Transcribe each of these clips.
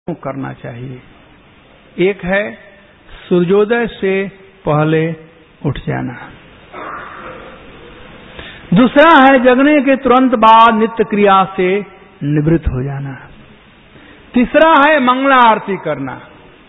करना चाहिए। एक है सूर्योदय से पहले उठ जाना, दूसरा है जगने के तुरंत बाद नित्य क्रिया से निवृत्त हो जाना, तीसरा है मंगला आरती करना,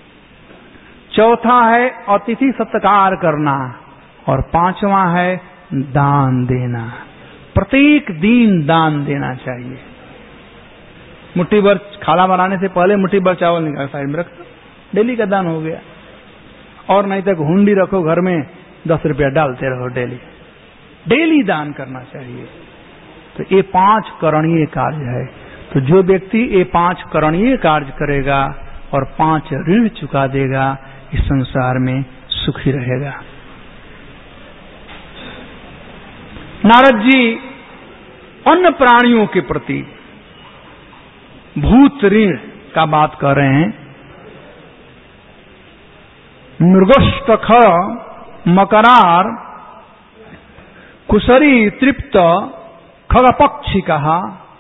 चौथा है अतिथि सत्कार करना और पांचवा है दान देना। प्रत्येक दिन दान देना चाहिए। मुट्ठी भर खाना बनाने से पहले मुट्ठी भर चावल निकाल साइड में रख दो, डेली का दान हो गया। और नहीं तो हुंडी रखो घर में, 10 रुपया डालते रहो डेली। डेली दान करना चाहिए। तो ये 5 करणीय कार्य है। तो जो व्यक्ति ये 5 करणीय कार्य करेगा और 5 ऋण चुका देगा, इस संसार में सुखी रहेगा। नारद जी अन्य प्राणियों के प्रति भूत ऋण का बात कर रहे हैं। मृगष्ट खर मकरार कुशरी तृप्त खगपक्षी कहा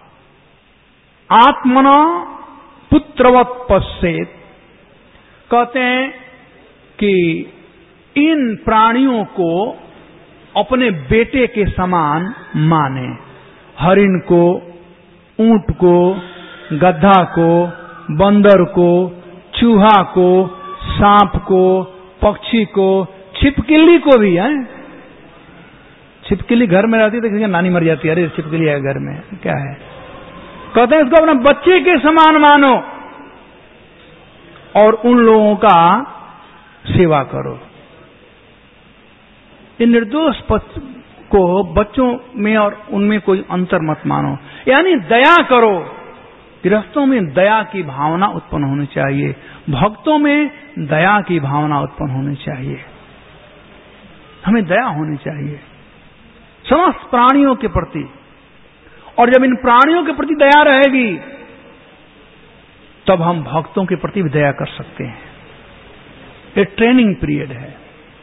आत्मना पुत्रवत पश्चेत। कहते हैं कि इन प्राणियों को अपने बेटे के समान माने। हरिण को, ऊंट को, गधा को, बंदर को, चूहा को, सांप को, पक्षी को, छिपकली को भी है। छिपकली घर में रहती है तो किसी नानी मर जाती है, अरे छिपकली है घर में, क्या है। कहते हैं इसको अपने बच्चे के समान मानो और उन लोगों का सेवा करो। इन निर्दोष को बच्चों में और उनमें कोई अंतर मत मानो, यानी दया करो। गृहस्थों में दया की भावना उत्पन्न होनी चाहिए, भक्तों में दया की भावना उत्पन्न होनी चाहिए। हमें दया होनी चाहिए समस्त प्राणियों के प्रति। और जब इन प्राणियों के प्रति दया रहेगी तब हम भक्तों के प्रति भी दया कर सकते हैं। ये ट्रेनिंग पीरियड है।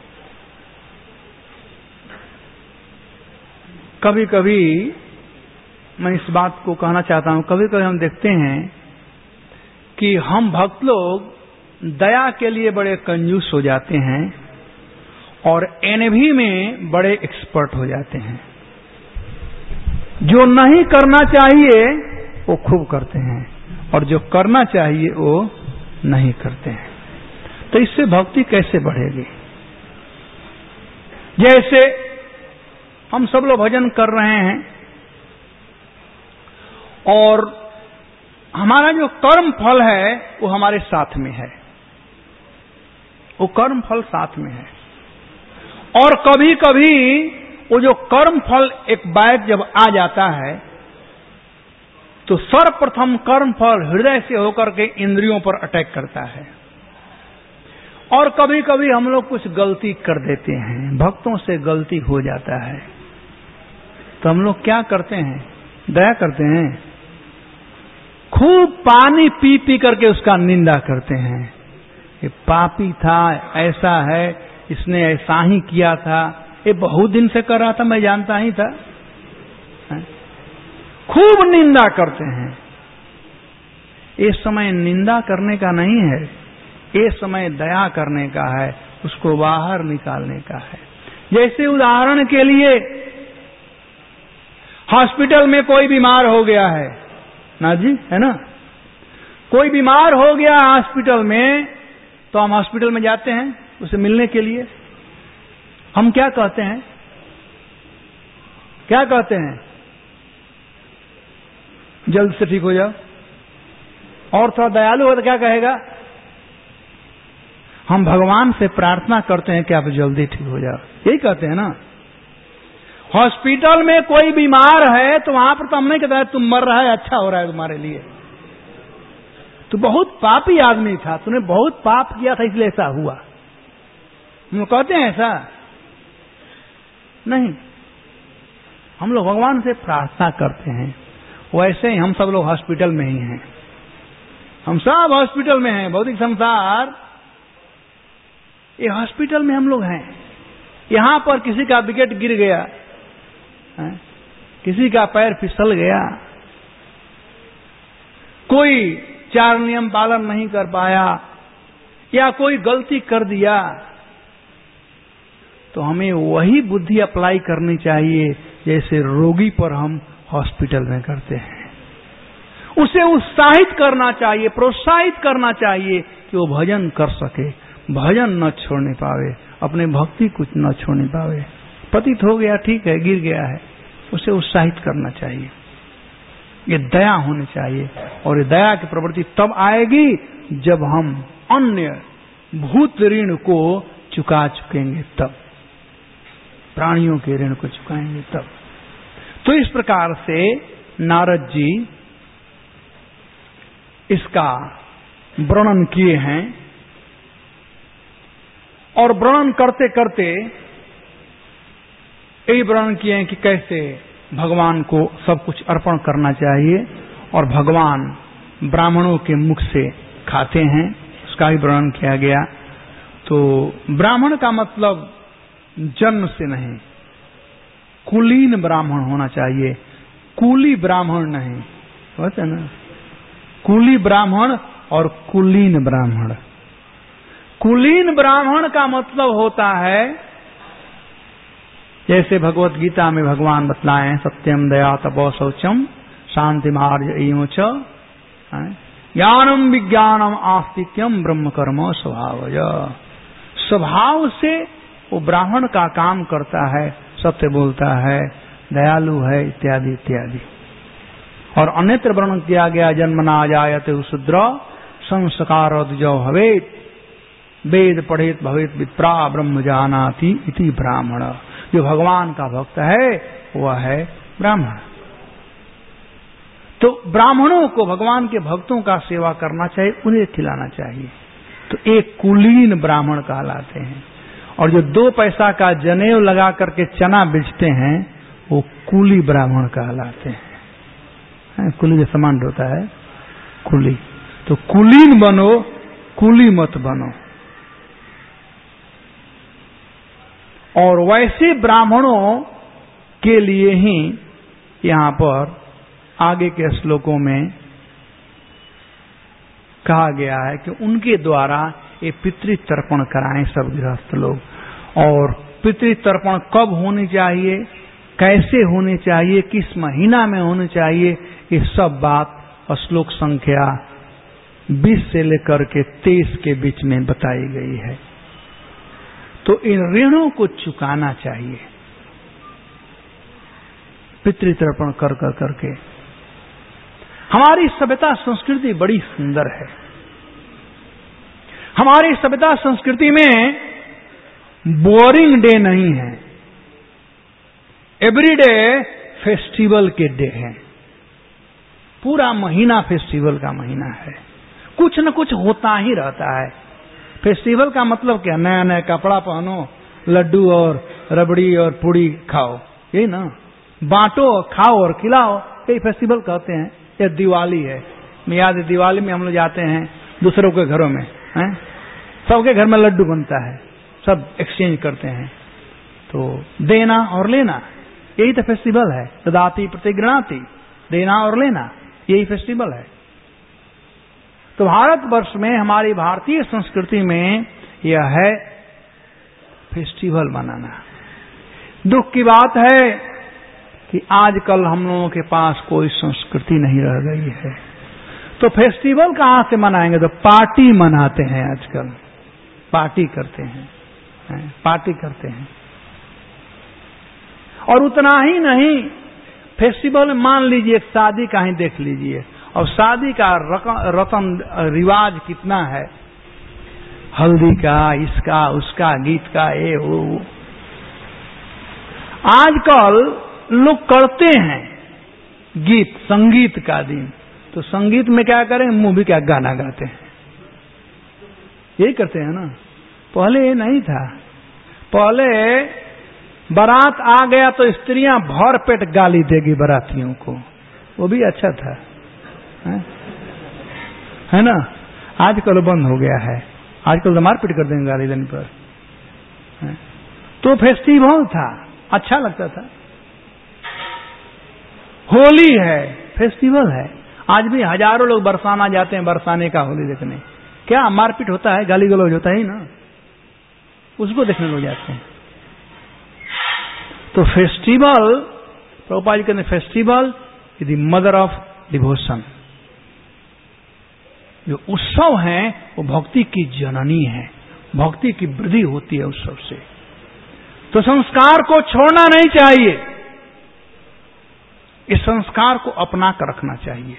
कभी कभी मैं इस बात को कहना चाहता हूं, कभी कभी हम देखते हैं कि हम भक्त लोग दया के लिए बड़े कंजूस हो जाते हैं और एनवी में बड़े एक्सपर्ट हो जाते हैं। जो नहीं करना चाहिए वो खूब करते हैं और जो करना चाहिए वो नहीं करते हैं। तो इससे भक्ति कैसे बढ़ेगी? जैसे हम सब लोग भजन कर रहे हैं और हमारा जो कर्म फल है वो हमारे साथ में है, वो कर्म फल साथ में है। और कभी कभी वो जो कर्म फल एक बैग जब आ जाता है तो सर्वप्रथम कर्म फल हृदय से होकर के इंद्रियों पर अटैक करता है। और कभी कभी हम लोग कुछ गलती कर देते हैं, भक्तों से गलती हो जाता है, तो हम लोग क्या करते हैं? दया करते हैं, खूब पानी पी पी करके उसका निंदा करते हैं। ये पापी था, ऐसा है, इसने ऐसा ही किया था, ये बहुत दिन से कर रहा था, मैं जानता ही था। खूब निंदा करते हैं। ये समय निंदा करने का नहीं है, ये समय दया करने का है, उसको बाहर निकालने का है। जैसे उदाहरण के लिए हॉस्पिटल में कोई बीमार हो गया है ना जी, है ना, कोई बीमार हो गया हॉस्पिटल में, तो हम हॉस्पिटल में जाते हैं उसे मिलने के लिए। हम क्या कहते हैं? क्या कहते हैं? जल्द से ठीक हो जाओ। और थोड़ा दयालु हो तो क्या कहेगा? हम भगवान से प्रार्थना करते हैं कि आप जल्दी ठीक हो जाओ, यही कहते हैं ना। हॉस्पिटल में कोई बीमार है तो वहां पर तो हम नहीं कहते तुम मर रहा है, अच्छा हो रहा है तुम्हारे लिए, तू बहुत पापी आदमी था, तूने बहुत पाप किया था इसलिए ऐसा हुआ। हम लोग कहते हैं ऐसा नहीं। हम लोग भगवान से प्रार्थना करते हैं। वैसे ही हम सब लोग हॉस्पिटल में ही हैं, हम सब हॉस्पिटल में हैं। भौतिक संसार ये हॉस्पिटल में हम लोग हैं। यहां पर किसी का विकेट गिर गया, किसी का पैर फिसल गया, कोई आचार नियम पालन नहीं कर पाया या कोई गलती कर दिया, तो हमें वही बुद्धि अप्लाई करनी चाहिए जैसे रोगी पर हम हॉस्पिटल में करते हैं। उसे उत्साहित करना चाहिए, प्रोत्साहित करना चाहिए कि वो भजन कर सके, भजन न छोड़ने पावे, अपने भक्ति कुछ न छोड़ने पावे। पतित हो गया, ठीक है, गिर गया है, उसे उत्साहित करना चाहिए। ये दया होनी चाहिए, और ये दया की प्रवृत्ति तब आएगी जब हम अन्य भूत ऋण को चुका चुकेंगे, तब प्राणियों के ऋण को चुकाएंगे तब। तो इस प्रकार से नारद जी इसका वर्णन किए हैं, और वर्णन करते करते यही वर्णन किए हैं कि कैसे भगवान को सब कुछ अर्पण करना चाहिए, और भगवान ब्राह्मणों के मुख से खाते हैं, उसका भी वर्णन किया गया। तो ब्राह्मण का मतलब जन्म से नहीं, कुलीन ब्राह्मण होना चाहिए, कुली ब्राह्मण नहीं, होता है ना, कुली ब्राह्मण और कुलीन ब्राह्मण। कुलीन ब्राह्मण का मतलब होता है, जैसे भगवत गीता में भगवान बतलाए हैं, सत्यम दया तपो शौचम शांति मार्जयेम च ज्ञानम विज्ञानम आस्तिक्यम ब्रह्म कर्म स्वभावज। स्वभाव से वो ब्राह्मण का काम करता है, सत्य बोलता है, दयालु है, इत्यादि इत्यादि। और अन्यत्र वर्णन किया गया, जन्मना जायते शूद्र संस्कार द्विजो भवेत् वेद पढ़ेत भवेत विप्रा ब्रह्म जानाति इति ब्राह्मण। जो भगवान का भक्त है वह है ब्राह्मण। तो ब्राह्मणों को, भगवान के भक्तों का सेवा करना चाहिए, उन्हें खिलाना चाहिए। तो एक कुलीन ब्राह्मण कहलाते हैं। और जो 2 पैसा का जनेऊ लगा करके चना बेचते हैं वो कुली ब्राह्मण कहलाते हैं। कुली जो समान होता है कुली। तो कुलीन बनो, कुली मत बनो। और वैसे ब्राह्मणों के लिए ही यहां पर आगे के श्लोकों में कहा गया है कि उनके द्वारा ये पितृतर्पण कराएं सब गृहस्थ लोग। और पितृतर्पण कब होनी चाहिए, कैसे होनी चाहिए, किस महीना में होनी चाहिए, ये सब बात श्लोक संख्या 20 से लेकर के 23 के बीच में बताई गई है। तो इन ऋणों को चुकाना चाहिए पितृतर्पण कर करके। हमारी सभ्यता संस्कृति बड़ी सुंदर है। हमारी सभ्यता संस्कृति में बोरिंग डे नहीं है, एवरीडे फेस्टिवल के डे हैं। पूरा महीना फेस्टिवल का महीना है, कुछ न कुछ होता ही रहता है। फेस्टिवल का मतलब क्या, नया नया कपड़ा पहनो, लड्डू और रबड़ी और पूड़ी खाओ, यही ना, बांटो, खाओ और खिलाओ, यही फेस्टिवल कहते हैं। यह दिवाली है, मैं याद है दिवाली में हम लोग जाते हैं दूसरों के घरों में, हैं, सबके घर में लड्डू बनता है, सब एक्सचेंज करते हैं। तो देना और लेना, यही तो फेस्टिवल है। ददाति प्रतिगृणाति, देना और लेना, यही फेस्टिवल है। तो भारतवर्ष में, हमारी भारतीय संस्कृति में यह है फेस्टिवल मनाना। दुख की बात है कि आजकल हम लोगों के पास कोई संस्कृति नहीं रह गई है। तो फेस्टिवल कहां से मनाएंगे, तो पार्टी मनाते हैं आजकल, पार्टी करते हैं, पार्टी करते हैं। और उतना ही नहीं, फेस्टिवल मान लीजिए एक शादी का ही देख लीजिए, और शादी का रसम रिवाज कितना है, हल्दी का, इसका उसका, गीत का, ये वो। आजकल लोग करते हैं गीत, संगीत का दिन, तो संगीत में क्या करें, मूवी का गाना गाते हैं, यही करते हैं ना। पहले ये नहीं था। पहले बारात आ गया तो स्त्रियां भर पेट गाली देगी बारातियों को, वो भी अच्छा था, है ना। आजकल बंद हो गया है, आजकल तो मारपीट कर देंगे गाली देने पर। तो फेस्टिवल था, अच्छा लगता था। होली है, फेस्टिवल है। आज भी हजारों लोग बरसाना जाते हैं बरसाने का होली देखने। क्या मारपीट होता है, गाली गलौज होता है ना, उसको देखने लोग जाते हैं। तो फेस्टिवल, प्रभुपाद जी कहते हैं festival is the mother of devotion. जो उत्सव है वो भक्ति की जननी है, भक्ति की वृद्धि होती है उत्सव से। तो संस्कार को छोड़ना नहीं चाहिए, इस संस्कार को अपना कर रखना चाहिए।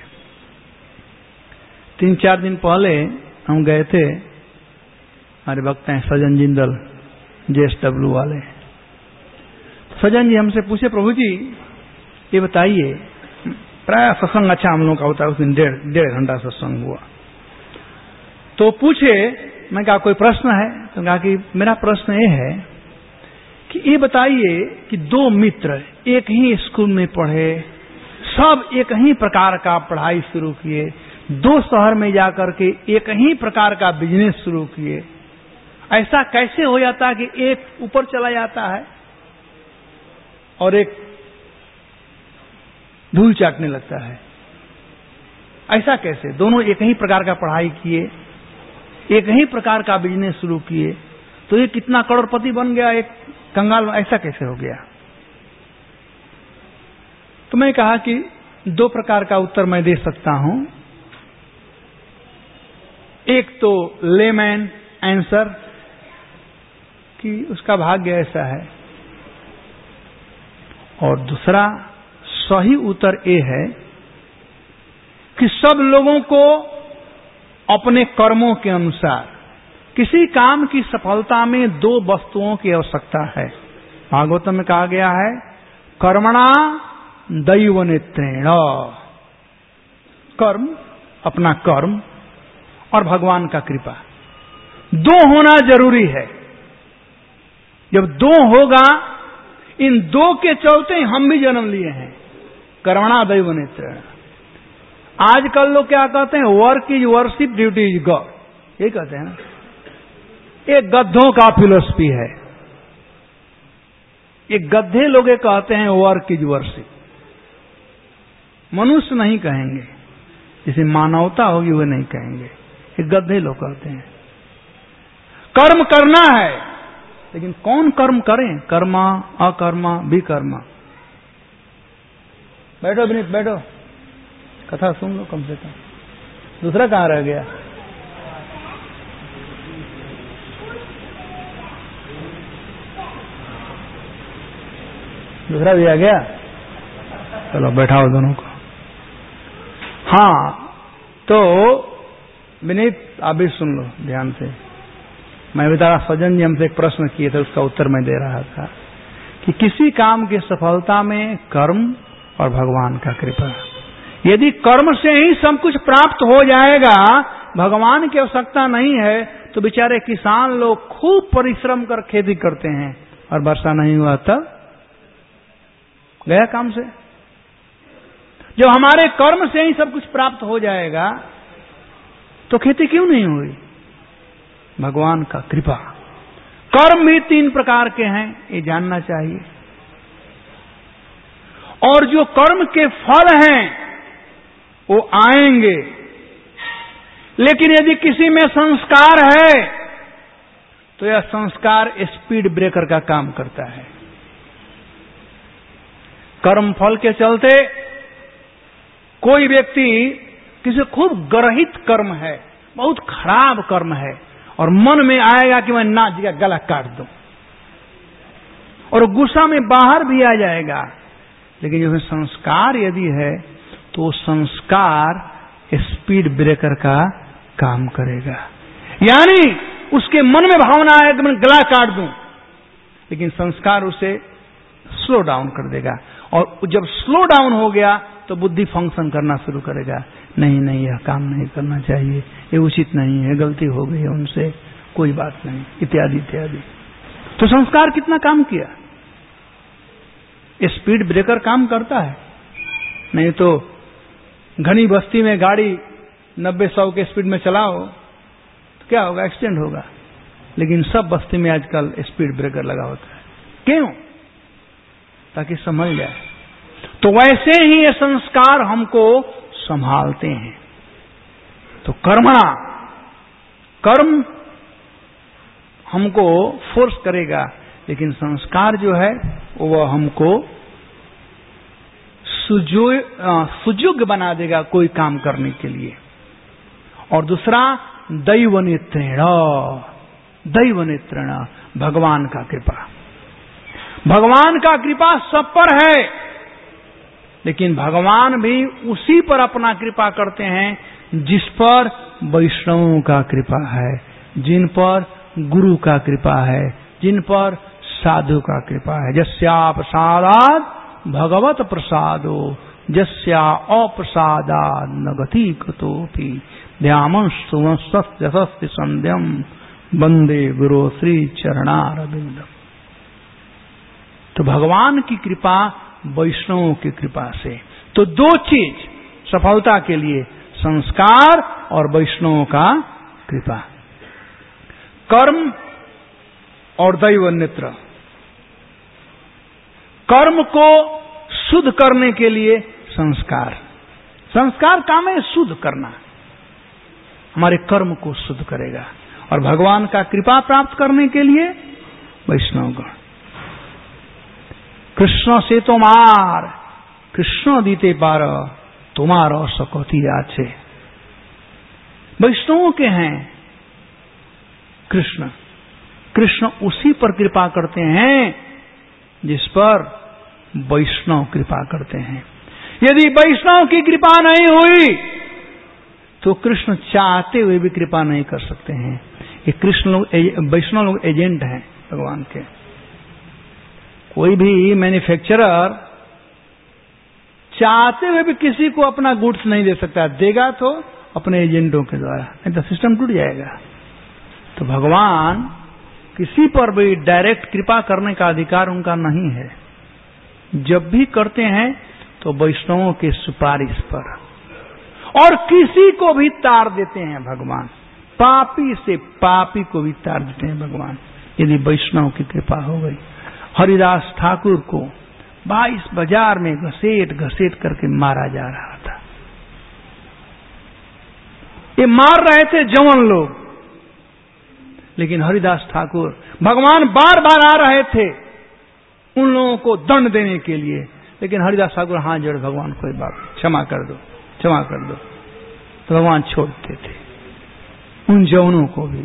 3-4 दिन पहले हम गए थे, हमारे वक्त हैं सजन जिंदल JSW वाले। सजन जी हमसे पूछे, प्रभु जी ये बताइए, प्राय सत्संग अच्छा हम लोग का होता है, उस दिन 1.5 घंटा सत्संग हुआ। तो पूछे, मैं कहा कोई प्रश्न है? तो कहा कि मेरा प्रश्न ये है कि ये बताइए कि 2 मित्र एक ही स्कूल में पढ़े, सब एक ही प्रकार का पढ़ाई शुरू किए, 2 शहर में जाकर के एक ही प्रकार का बिजनेस शुरू किए, ऐसा कैसे हो जाता है कि एक ऊपर चला जाता है और एक धूल चाटने लगता है? ऐसा कैसे? दोनों एक ही प्रकार का पढ़ाई किए, एक ही प्रकार का बिजनेस शुरू किए, तो ये कितना करोड़पति बन गया, एक कंगाल, ऐसा कैसे हो गया? तो मैं कहा कि 2 प्रकार का उत्तर मैं दे सकता हूं। एक तो लेमैन आंसर कि उसका भाग्य ऐसा है, और दूसरा सही उत्तर ये है कि सब लोगों को अपने कर्मों के अनुसार किसी काम की सफलता में 2 वस्तुओं की आवश्यकता है। भागवतम में कहा गया है, कर्मणा दैव नेत्रेण, कर्म, अपना कर्म और भगवान का कृपा, 2 होना जरूरी है। जब 2 होगा, इन 2 के चलते हम भी जन्म लिए हैं। कर्मणा दैव नेत्रेण। आजकल लोग क्या कहते हैं, work is worship, duty is God, ये कहते हैं ना। ये गद्धों का फिलोसफी है। ये गद्धे लोग कहते हैं वर्क इज वर्शिप, मनुष्य नहीं कहेंगे, जिसे मानवता होगी वो नहीं कहेंगे, ये गद्धे लोग कहते हैं। कर्म करना है, लेकिन कौन कर्म करें? कर्मा, अकर्मा, विकर्मा। बैठो विनीत, बैठो, कथा सुन लो कम से कम। दूसरा कहां रह गया? दूसरा भी आ गया? चलो बैठाओ दोनों को। हाँ, तो विनीत आप भी सुन लो ध्यान से। मैं बता रहा, सज्जन जी हमसे एक प्रश्न किए थे, उसका उत्तर मैं दे रहा था कि किसी काम की सफलता में कर्म और भगवान का कृपा। यदि कर्म से ही सब कुछ प्राप्त हो जाएगा, भगवान की आवश्यकता नहीं है, तो बेचारे किसान लोग खूब परिश्रम कर खेती करते हैं और वर्षा नहीं हुआ तब गया काम से। जब हमारे कर्म से ही सब कुछ प्राप्त हो जाएगा तो खेती क्यों नहीं हुई? भगवान का कृपा। कर्म भी 3 प्रकार के हैं, ये जानना चाहिए। और जो कर्म के फल हैं वो आएंगे, लेकिन यदि किसी में संस्कार है तो यह संस्कार स्पीड ब्रेकर का काम करता है। कर्म फल के चलते कोई व्यक्ति, किसी खूब गर्हित कर्म है, बहुत खराब कर्म है, और मन में आएगा कि मैं नाच का गला काट दूं, और गुस्सा में बाहर भी आ जाएगा। लेकिन जो संस्कार यदि है तो संस्कार स्पीड ब्रेकर का काम करेगा। यानी उसके मन में भावना है कि मैं गला काट दूं, लेकिन संस्कार उसे स्लो डाउन कर देगा, और जब स्लो डाउन हो गया तो बुद्धि फंक्शन करना शुरू करेगा। नहीं नहीं, यह काम नहीं करना चाहिए, ये उचित नहीं है, गलती हो गई है उनसे, कोई बात नहीं, इत्यादि इत्यादि। तो संस्कार कितना काम किया? स्पीड ब्रेकर काम करता है। नहीं तो घनी बस्ती में गाड़ी 90-100 के स्पीड में चलाओ तो क्या होगा? एक्सीडेंट होगा। लेकिन सब बस्ती में आजकल स्पीड ब्रेकर लगा होता है। क्यों? ताकि समझ जाए। तो वैसे ही ये संस्कार हमको संभालते हैं। तो कर्मणा, कर्म हमको फोर्स करेगा, लेकिन संस्कार जो है वह हमको सुयोग्य बना देगा कोई काम करने के लिए। और दूसरा दैव नेत्रेण, दैव नेत्रेण, भगवान का कृपा। भगवान का कृपा सब पर है, लेकिन भगवान भी उसी पर अपना कृपा करते हैं जिस पर वैष्णवों का कृपा है, जिन पर गुरु का कृपा है, जिन पर साधु का कृपा है। जस्या प्रसादात् भगवत प्रसादो, जस्या अप्रसादात् न गति कुतोपि, ध्यामंस्तुमस्ति संध्यम वंदे गुरु श्री चरणारविंदम। तो भगवान की कृपा वैष्णवों की कृपा से। तो दो चीज सफलता के लिए, संस्कार और वैष्णवों का कृपा। कर्म और दैव नेत्र। कर्म को शुद्ध करने के लिए संस्कार, संस्कार काम है शुद्ध करना, हमारे कर्म को शुद्ध करेगा। और भगवान का कृपा प्राप्त करने के लिए वैष्णव गण। कृष्ण से तोमार, कृष्ण दीते पार तुम्हारा सकती आछे। वैष्णवों के हैं कृष्ण, कृष्ण उसी पर कृपा करते हैं जिस पर वैष्णव कृपा करते हैं। यदि वैष्णव की कृपा नहीं हुई तो कृष्ण चाहते हुए भी कृपा नहीं कर सकते हैं। ये कृष्ण लोग, वैष्णव लोग एजेंट हैं भगवान के। कोई भी मैन्युफैक्चरर चाहते हुए भी किसी को अपना गुड्स नहीं दे सकता, देगा तो अपने एजेंटों के द्वारा, नहीं तो सिस्टम टूट जाएगा। तो भगवान किसी पर भी डायरेक्ट कृपा करने का अधिकार उनका नहीं है। जब भी करते हैं तो वैष्णवों के सुपारिश पर, और किसी को भी तार देते हैं भगवान, पापी से पापी को भी तार देते हैं भगवान, यदि वैष्णव की कृपा हो गई। हरिदास ठाकुर को 22 बाजार में घसीट घसीट करके मारा जा रहा था। ये मार रहे थे जवान लोग, लेकिन हरिदास ठाकुर, भगवान बार बार आ रहे थे उन लोगों को दंड देने के लिए, लेकिन हरिदास ठाकुर हाथ जोड़, भगवान कोई बात, क्षमा कर दो, क्षमा कर दो। तो भगवान छोड़ते थे उन जवानों को भी।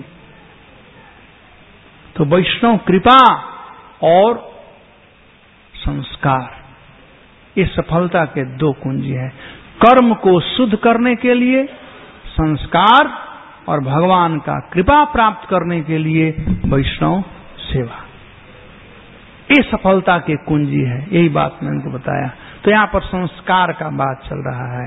तो वैष्णव कृपा और संस्कार, ये सफलता के दो कुंजी हैं। कर्म को शुद्ध करने के लिए संस्कार, और भगवान का कृपा प्राप्त करने के लिए वैष्णव सेवा। ये सफलता के कुंजी है। यही बात मैंने उनको बताया। तो यहां पर संस्कार का बात चल रहा है।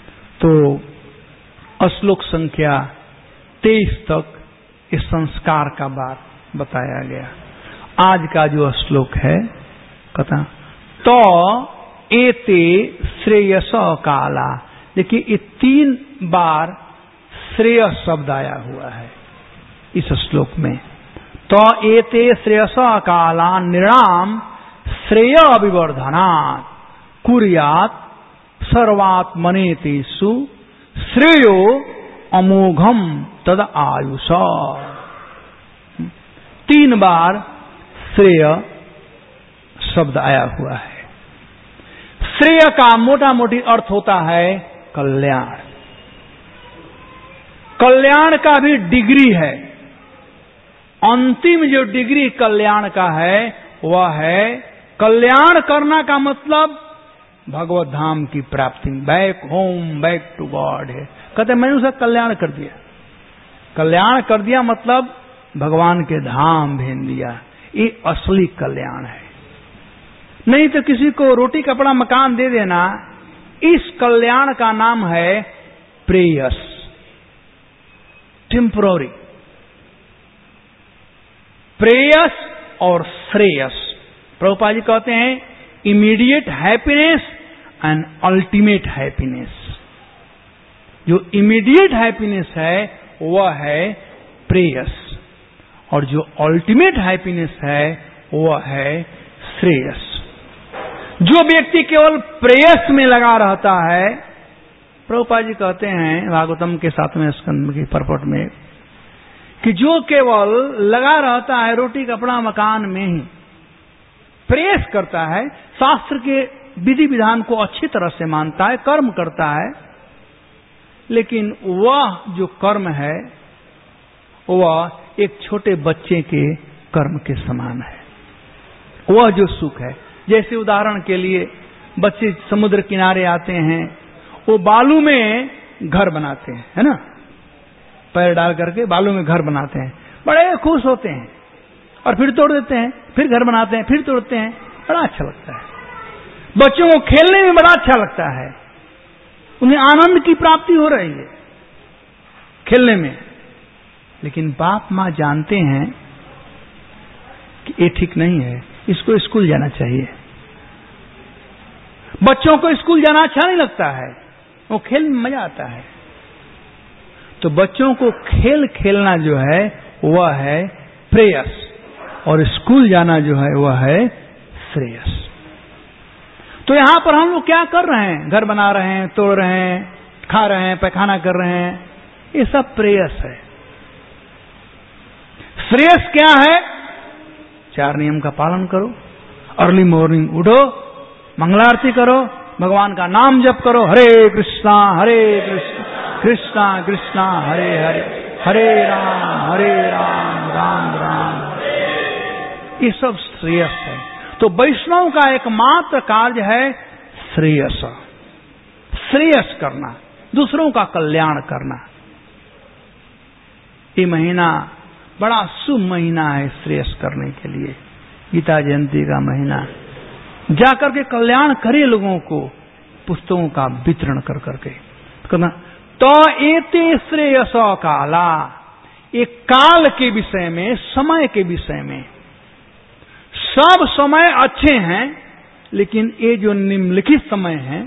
तो श्लोक संख्या 23 तक इस संस्कार का बात बताया गया। आज का जो श्लोक है कहता तो एते श्रेयस काला। देखिए ये 3 बार श्रेय शब्द आया हुआ है इस श्लोक में। तो एते श्रेयस काला नृणाम श्रेय अभिवर्धना कुर्यात् सर्वात्मनेतेषु श्रेयो अमोघम तद आयुष। 3 बार श्रेय शब्द आया हुआ है। श्रेय का मोटा मोटी अर्थ होता है कल्याण। कल्याण का भी डिग्री है। अंतिम जो डिग्री कल्याण का है वह है कल्याण करना का मतलब भगवत धाम की प्राप्ति, back home, back to God है। कहते मैंने उसका कल्याण कर दिया। कल्याण कर दिया मतलब भगवान के धाम भेज दिया। ये असली कल्याण है। नहीं तो किसी को रोटी कपड़ा मकान दे देना, इस कल्याण का नाम है प्रेयस, टेम्पररी। प्रेयस और श्रेयस, प्रभुपाद जी कहते हैं immediate happiness and ultimate happiness. जो इमीडिएट हैप्पीनेस है वह है प्रेयस, और जो अल्टीमेट हैप्पीनेस है वह है श्रेयस। जो व्यक्ति केवल प्रेयस में लगा रहता है प्रभुपाद जी कहते हैं भागवतम के 7वें स्कंद की परपट में कि जो केवल लगा रहता है रोटी कपड़ा मकान में ही, प्रेस करता है, शास्त्र के विधि विधान को अच्छी तरह से मानता है, कर्म करता है, लेकिन वह जो कर्म है वह एक छोटे बच्चे के कर्म के समान है। वह जो सुख है, जैसे उदाहरण के लिए बच्चे समुद्र किनारे आते हैं, वो बालू में घर बनाते हैं, है ना, पैर डाल करके बालू में घर बनाते हैं, बड़े खुश होते हैं, और फिर तोड़ देते हैं, फिर घर बनाते हैं, फिर तोड़ते हैं, बड़ा अच्छा लगता है। बच्चों को खेलने में बड़ा अच्छा लगता है, उन्हें आनंद की प्राप्ति हो रही है खेलने में। लेकिन बाप मां जानते हैं कि ये ठीक नहीं है, इसको स्कूल जाना चाहिए। बच्चों को स्कूल जाना अच्छा नहीं लगता है, वो खेल में मजा आता है। तो बच्चों को खेल खेलना जो है वह है प्रेयस, और स्कूल जाना जो है वह है श्रेयस। तो यहां पर हम लोग क्या कर रहे हैं? घर बना रहे हैं, तोड़ रहे हैं, खा रहे हैं, पैखाना कर रहे हैं, ये सब प्रेयस है। श्रेयस क्या है? 4 नियम का पालन करो, अर्ली मॉर्निंग उठो, मंगलारती करो, भगवान का नाम जप करो, हरे कृष्णा कृष्णा कृष्णा हरे हरे, हरे राम राम राम। ये सब श्रेयस है। तो वैष्णव का एकमात्र कार्य है श्रेयस, श्रेयस करना, दूसरों का कल्याण करना। ये महीना बड़ा शुभ महीना है श्रेयस करने के लिए, गीता जयंती का महीना। जाकर के कल्याण करे लोगों को, पुस्तकों का वितरण कर करके करना। तो एते श्रेयस काला, एक काल के विषय में, समय के विषय में, सब समय अच्छे हैं, लेकिन ये जो निम्नलिखित समय है,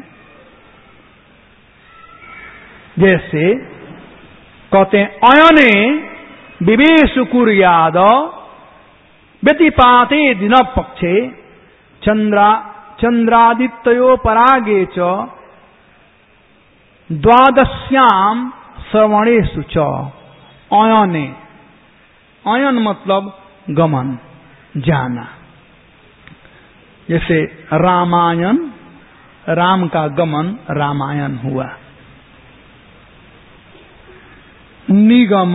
जैसे कहते हैं अयने विवेशु कुर्याद व्यतिपाते दिन पक्षे चंद्रादित्यो परागे च द्वादश्याम श्रवणेषु च। अयने, अयन मतलब गमन, जाना। जैसे रामायण, राम का गमन रामायण हुआ। निगम,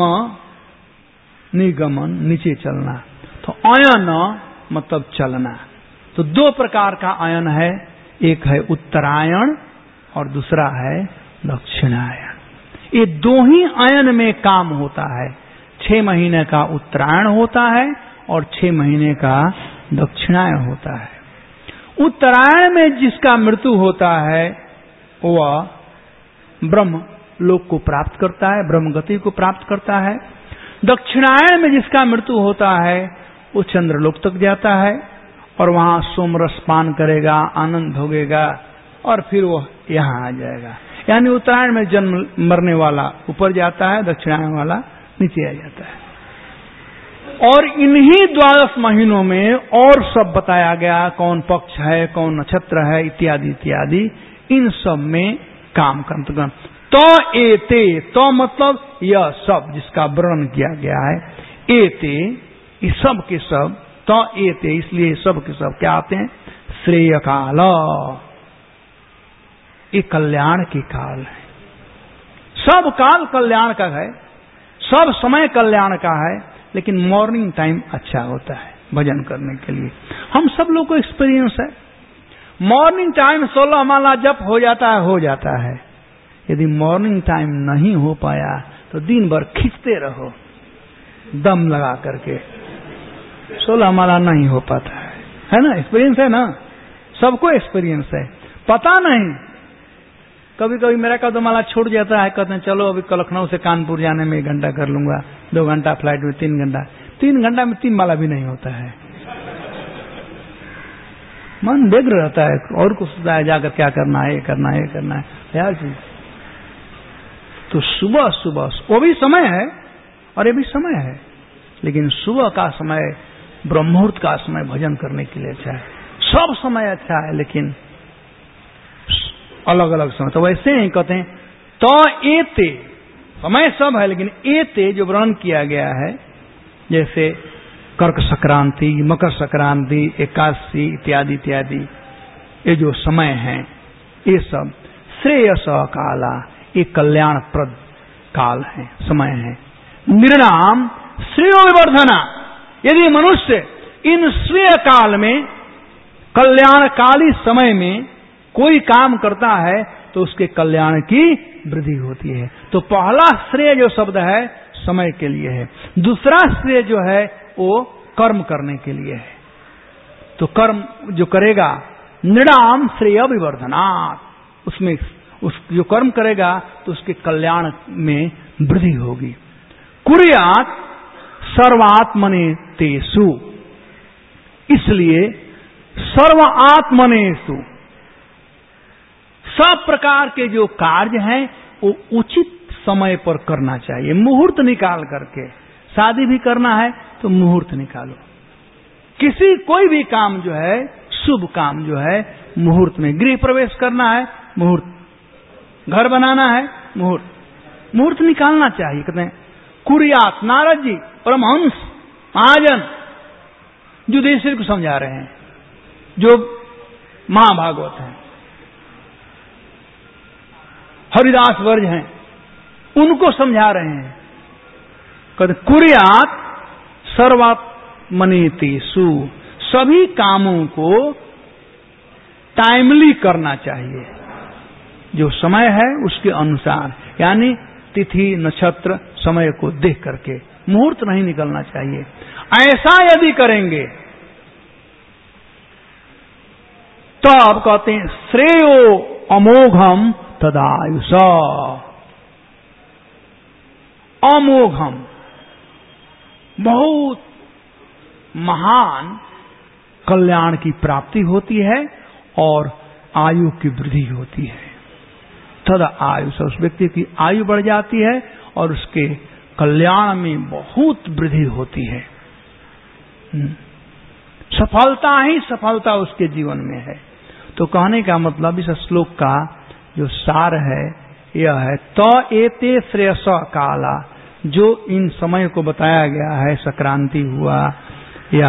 निगमन नीचे चलना। तो अयन मतलब चलना। तो 2 प्रकार का अयन है, एक है उत्तरायण और दूसरा है दक्षिणायन। ये 2 ही अयन में काम होता है। 6 महीने का उत्तरायण होता है और 6 महीने का दक्षिणायन होता है। उत्तरायण में जिसका मृत्यु होता है वह ब्रह्म लोक को प्राप्त करता है, ब्रह्म गति को प्राप्त करता है। दक्षिणायन में जिसका मृत्यु होता है वो चंद्रलोक तक जाता है और वहां सोमरस पान करेगा, आनंद भोगेगा और फिर वह यहां आ जाएगा। यानी उत्तरायण में जन्म मरने वाला ऊपर जाता है, दक्षिणायन वाला नीचे आ जाता है। और इन्हीं 12 महीनों में और सब बताया गया, कौन पक्ष है, कौन नक्षत्र है, इत्यादि इत्यादि, इन सब में काम करना। तो एते, तो मतलब यह सब जिसका वर्णन किया गया है, एते, ये सब के सब, तो एते इसलिए सब के सब क्या आते हैं? श्रेय काल, ये कल्याण के काल है। सब काल कल्याण का है, सब समय कल्याण का है, लेकिन मॉर्निंग टाइम अच्छा होता है भजन करने के लिए। हम सब लोग को एक्सपीरियंस है। मॉर्निंग टाइम 16 माला जप हो जाता है। यदि मॉर्निंग टाइम नहीं हो पाया तो दिन भर खींचते रहो दम लगा करके, 16 माला नहीं हो पाता है ना? एक्सपीरियंस है ना, सबको एक्सपीरियंस है। पता नहीं, कभी कभी मेरा का 2 माला छूट जाता है, कहते हैं चलो अभी लखनऊ से कानपुर जाने में 1 घंटा कर लूंगा, 2 घंटा फ्लाइट में 3 घंटा। 3 घंटा में 3 माला भी नहीं होता है। मन व्यग्र रहता है और कुछ सोचता है जाकर क्या करना है, ये करना है, ये करना है, यार चीज। तो सुबह सुबह वो भी समय है और ये भी समय है, लेकिन सुबह का समय, ब्रह्मुहूर्त का समय भजन करने के लिए अच्छा है। सब समय अच्छा है, लेकिन अलग अलग समय। तो वैसे ही कहते हैं तो एते समय सब है, लेकिन एते जो वर्णन किया गया है, जैसे कर्क संक्रांति, मकर संक्रांति, एकादशी इत्यादि इत्यादि, ये जो समय है ये सब श्रेयस काला, ये कल्याणप्रद काल है, समय है। निर्णाम श्रेयो विवर्धना, यदि मनुष्य इन श्रेय काल में, कल्याणकाली समय में कोई काम करता है तो उसके कल्याण की वृद्धि होती है। तो पहला श्रेय जो शब्द है समय के लिए है, दूसरा श्रेय जो है वो कर्म करने के लिए है। तो कर्म जो करेगा, नृणाम श्रेय विवर्धनात्, उसमें जो कर्म करेगा तो उसके कल्याण में वृद्धि होगी। कुर्यात् सर्वात्मनेतेषु, इसलिए सर्वात्मनेषु, सब प्रकार के जो कार्य हैं वो उचित समय पर करना चाहिए, मुहूर्त निकाल करके। शादी भी करना है तो मुहूर्त निकालो, कोई भी काम जो है, शुभ काम जो है मुहूर्त में। गृह प्रवेश करना है मुहूर्त, घर बनाना है मुहूर्त, मुहूर्त निकालना चाहिए। कहते हैं कुर्यात, नारद जी परमहंस महाजन युधिष्ठिर को समझा रहे हैं, जो महाभागवत हैं, हरिदास वर्ज हैं, उनको समझा रहे हैं। कहते कुर्यात सर्वात्मनेतेषु, सभी कामों को टाइमली करना चाहिए, जो समय है उसके अनुसार, यानी तिथि नक्षत्र समय को देख करके, मुहूर्त नहीं निकलना चाहिए। ऐसा यदि करेंगे तब कहते हैं श्रेयो अमोघम तदायुष, अमोघम बहुत महान कल्याण की प्राप्ति होती है और आयु की वृद्धि होती है। तदा आयुष, उस व्यक्ति की आयु बढ़ जाती है और उसके कल्याण में बहुत वृद्धि होती है। सफलता ही सफलता उसके जीवन में है। तो कहने का मतलब इस श्लोक का जो सार है यह है, तो एते श्रेयस काला, जो इन समय को बताया गया है, संक्रांति हुआ, या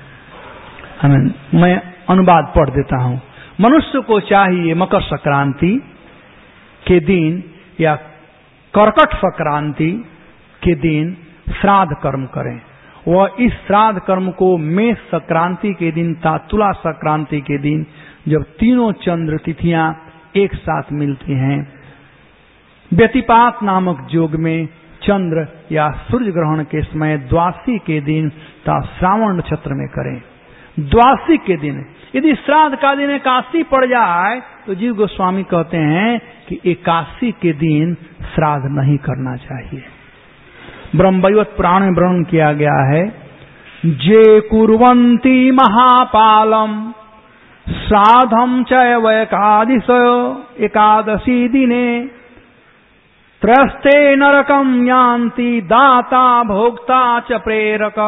मैं अनुवाद पढ़ देता हूं। मनुष्य को चाहिए मकर संक्रांति के दिन या कर्कट संक्रांति के दिन श्राद्ध कर्म करें। वह इस श्राद्ध कर्म को मेष संक्रांति के दिन तथा तुला संक्रांति के दिन, जब तीनों चंद्र तिथियां एक साथ मिलती हैं, व्यतिपात नामक योग में चंद्र या सूर्य ग्रहण के समय द्वादशी के दिन तथा श्रावण नक्षत्र में करें। द्वादशी के दिन, यदि श्राद्ध का दिन एकादशी पड़ जाए तो जीव गोस्वामी कहते हैं कि एकादशी के दिन श्राद्ध नहीं करना चाहिए। ब्रह्मवैवर्त पुराण में वर्णन किया गया है, जे कुर्वन्ति महापालम श्राद्धम चैव एकादशी दिने त्रस्ते नरकम यान्ति दाता भोक्ता च प्रेरक।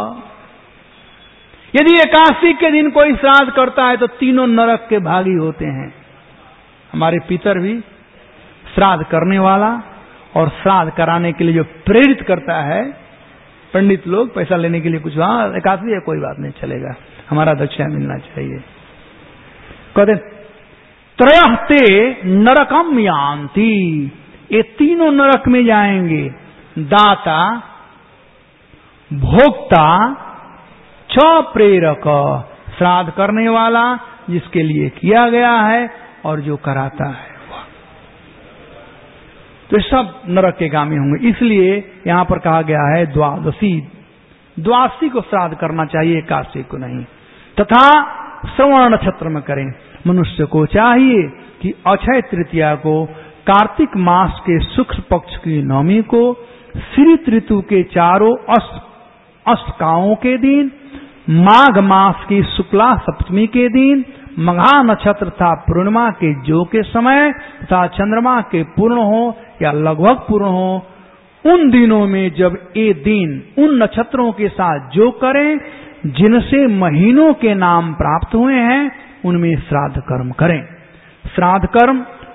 यदि एकादशी के दिन कोई श्राद्ध करता है तो तीनों नरक के भागी होते हैं। हमारे पितर भी श्राद्ध करने वाला और श्राद्ध कराने के लिए जो प्रेरित करता है, पंडित लोग पैसा लेने के लिए कुछ, हाँ एकादशी है कोई बात नहीं चलेगा, हमारा दक्षिणा मिलना चाहिए। कहते त्रयस्ते नरकम यान्ति, ये तीनों नरक में जाएंगे, दाता भोक्ता च प्रेरक, श्राद्ध करने वाला जिसके लिए किया गया है और जो कराता है, तो सब नरक के गामी होंगे। इसलिए यहां पर कहा गया है द्वादशी, द्वादशी को श्राद्ध करना चाहिए, एकादशी को नहीं। तथा श्रवण नक्षत्र में करें। मनुष्य को चाहिए कि अक्षय तृतीया को, कार्तिक मास के शुक्ल पक्ष की नवमी को, शीत ऋतु के चारों अष्टकाओं के दिन, माघ मास की शुक्ला सप्तमी के दिन, मघा नक्षत्र तथा पूर्णिमा के जो के समय तथा चंद्रमा के पूर्ण हो या लगभग पूर्ण हो, उन दिनों में जब ये दिन उन नक्षत्रों के साथ जो करें जिनसे महीनों के नाम प्राप्त हुए हैं, उनमें श्राद्ध कर्म करें। श्राद्ध कर्म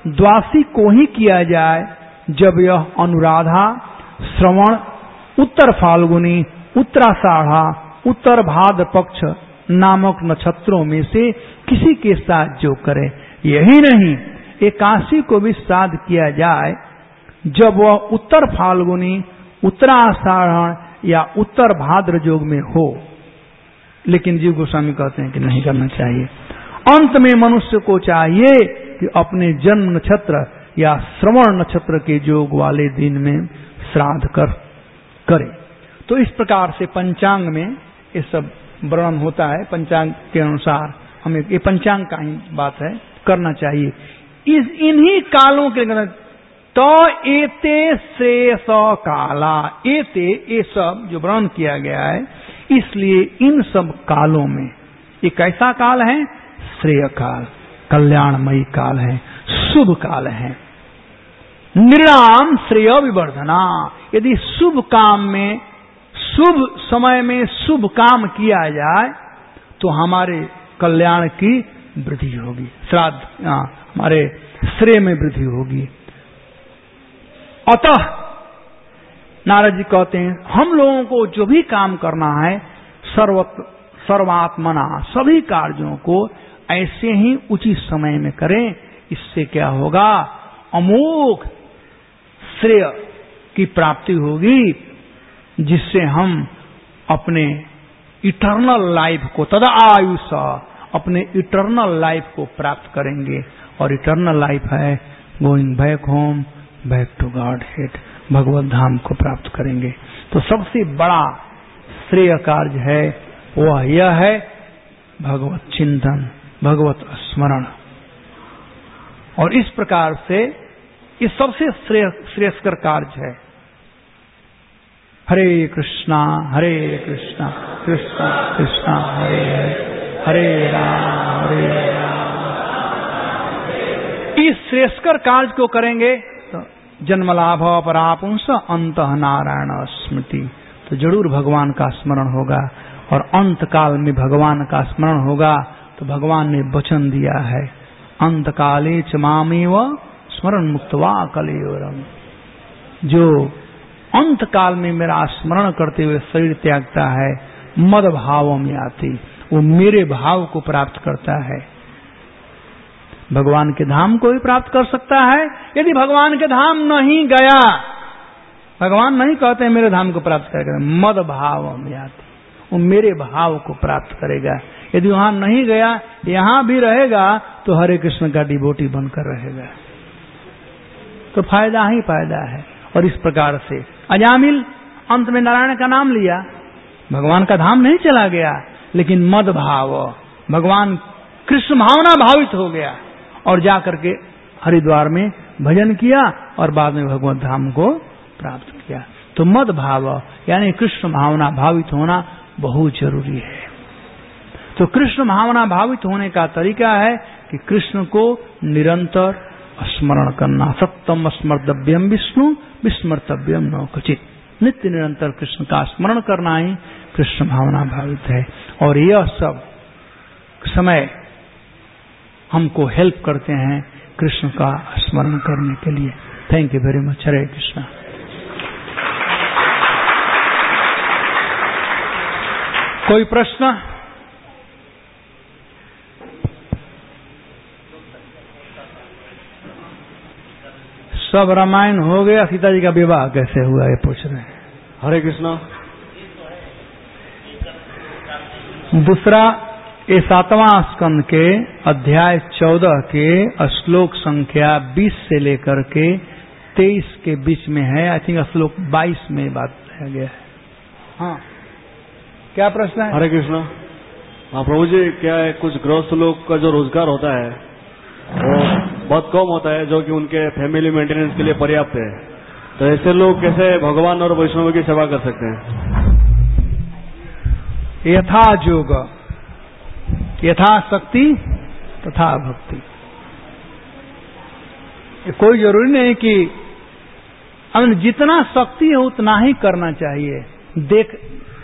द्वादशी को ही किया जाए जब यह अनुराधा, श्रवण, उत्तर फाल्गुनी, उत्तराषाढ़ा, उत्तर भाद्र पक्ष नामक नक्षत्रों में से किसी के साथ जो करे। यही नहीं, एकादशी को भी श्राद्ध किया जाए जब वह उत्तर फाल्गुनी, उत्तराषाढ़ या उत्तर भाद्र योग में हो। लेकिन जीव गोस्वामी कहते हैं कि नहीं करना चाहिए। अंत में मनुष्य को चाहिए कि अपने जन्म नक्षत्र या श्रवण नक्षत्र के योग वाले दिन में श्राद्ध करे। तो इस प्रकार से पंचांग में ये सब वर्णन होता है। पंचांग के अनुसार हमें, ये पंचांग का ही बात है, करना चाहिए। इन्हीं कालों के तो एते श्रेयस काला, एते ये सब जो वर्णन किया गया है, इसलिए इन सब कालों में ये कैसा काल है? श्रेय काल, कल्याणमयी काल है, शुभ काल है। निर्णाम श्रेय विवर्धना, यदि शुभ काम में, शुभ समय में शुभ काम किया जाए तो हमारे कल्याण की वृद्धि होगी, श्राद्ध हमारे श्रेय में वृद्धि होगी। अतः नारद जी कहते हैं हम लोगों को जो भी काम करना है सर्वात्मना, सभी कार्यों को ऐसे ही उचित समय में करें। इससे क्या होगा? अमोघ श्रेय की प्राप्ति होगी, जिससे हम अपने इटर्नल लाइफ को, तदा आयुष, अपने इटर्नल लाइफ को प्राप्त करेंगे। और इटर्नल लाइफ है going back home, back to Godhead, भगवत धाम को प्राप्त करेंगे। तो सबसे बड़ा श्रेय कार्य है वह यह है भगवत चिंतन, भगवत स्मरण। और इस प्रकार से ये सबसे श्रेयस्कर कार्य है। हरे कृष्णा कृष्णा कृष्णा हरे हरे, हरे राम। इस श्रेयस्कर कार्य को करेंगे तो जन्मलाभ परापुंस अंत नारायण स्मृति, तो जरूर भगवान का स्मरण होगा। और अंत काल में भगवान का स्मरण होगा तो भगवान ने वचन दिया है, अंत काले च मामेव स्मरण मुक्त्वा कलेवरम। जो अंत काल में मेरा स्मरण करते हुए शरीर त्यागता है, मद भाव में आती, वो मेरे भाव को प्राप्त करता है। भगवान के धाम को भी प्राप्त कर सकता है। यदि भगवान के धाम नहीं गया, भगवान नहीं कहते मेरे धाम को प्राप्त करेगा, मद भाव में आती, वो मेरे भाव को प्राप्त करेगा। यदि वहां नहीं गया, यहां भी रहेगा तो हरे कृष्ण का डिवोटी बनकर रहेगा, तो फायदा ही फायदा है। और इस प्रकार से अजामिल अंत में नारायण का नाम लिया, भगवान का धाम नहीं चला गया, लेकिन मद भाव, भगवान कृष्ण भावना भावित हो गया और जाकर के हरिद्वार में भजन किया और बाद में भगवत धाम को प्राप्त किया। तो मद भाव यानी कृष्ण भावना भावित होना बहुत जरूरी है। तो कृष्ण भावना भावित होने का तरीका है कि कृष्ण को निरंतर स्मरण करना। सत्यम स्मर्तव्यम विष्णु विस्मर्तव्यम न क्वचित, नित्य निरंतर कृष्ण का स्मरण करना ही कृष्ण भावना भावित है। और यह सब समय हमको हेल्प करते हैं कृष्ण का स्मरण करने के लिए। Thank you very much. Hare Krishna. कोई प्रश्न? सब रामायण हो गया, सीता जी का विवाह कैसे हुआ ये पूछ रहे हैं। हरे कृष्णा। दूसरा, ये 7वां स्कंद के अध्याय 14 के श्लोक संख्या 20 से लेकर के 23 के बीच में है। आई थिंक श्लोक 22 में बात किया गया है। हाँ, क्या प्रश्न है? हरे कृष्णा। हाँ प्रभु जी, क्या है कुछ गृहस्थ लोग का जो रोजगार होता है वो बहुत कम होता है, जो कि उनके फैमिली मेंटेनेंस के लिए पर्याप्त है, तो ऐसे लोग कैसे भगवान और वैष्णव की सेवा कर सकते हैं? यथा जोग, यथा शक्ति तथा भक्ति। कोई जरूरी नहीं कि हमें जितना शक्ति है उतना ही करना चाहिए। देख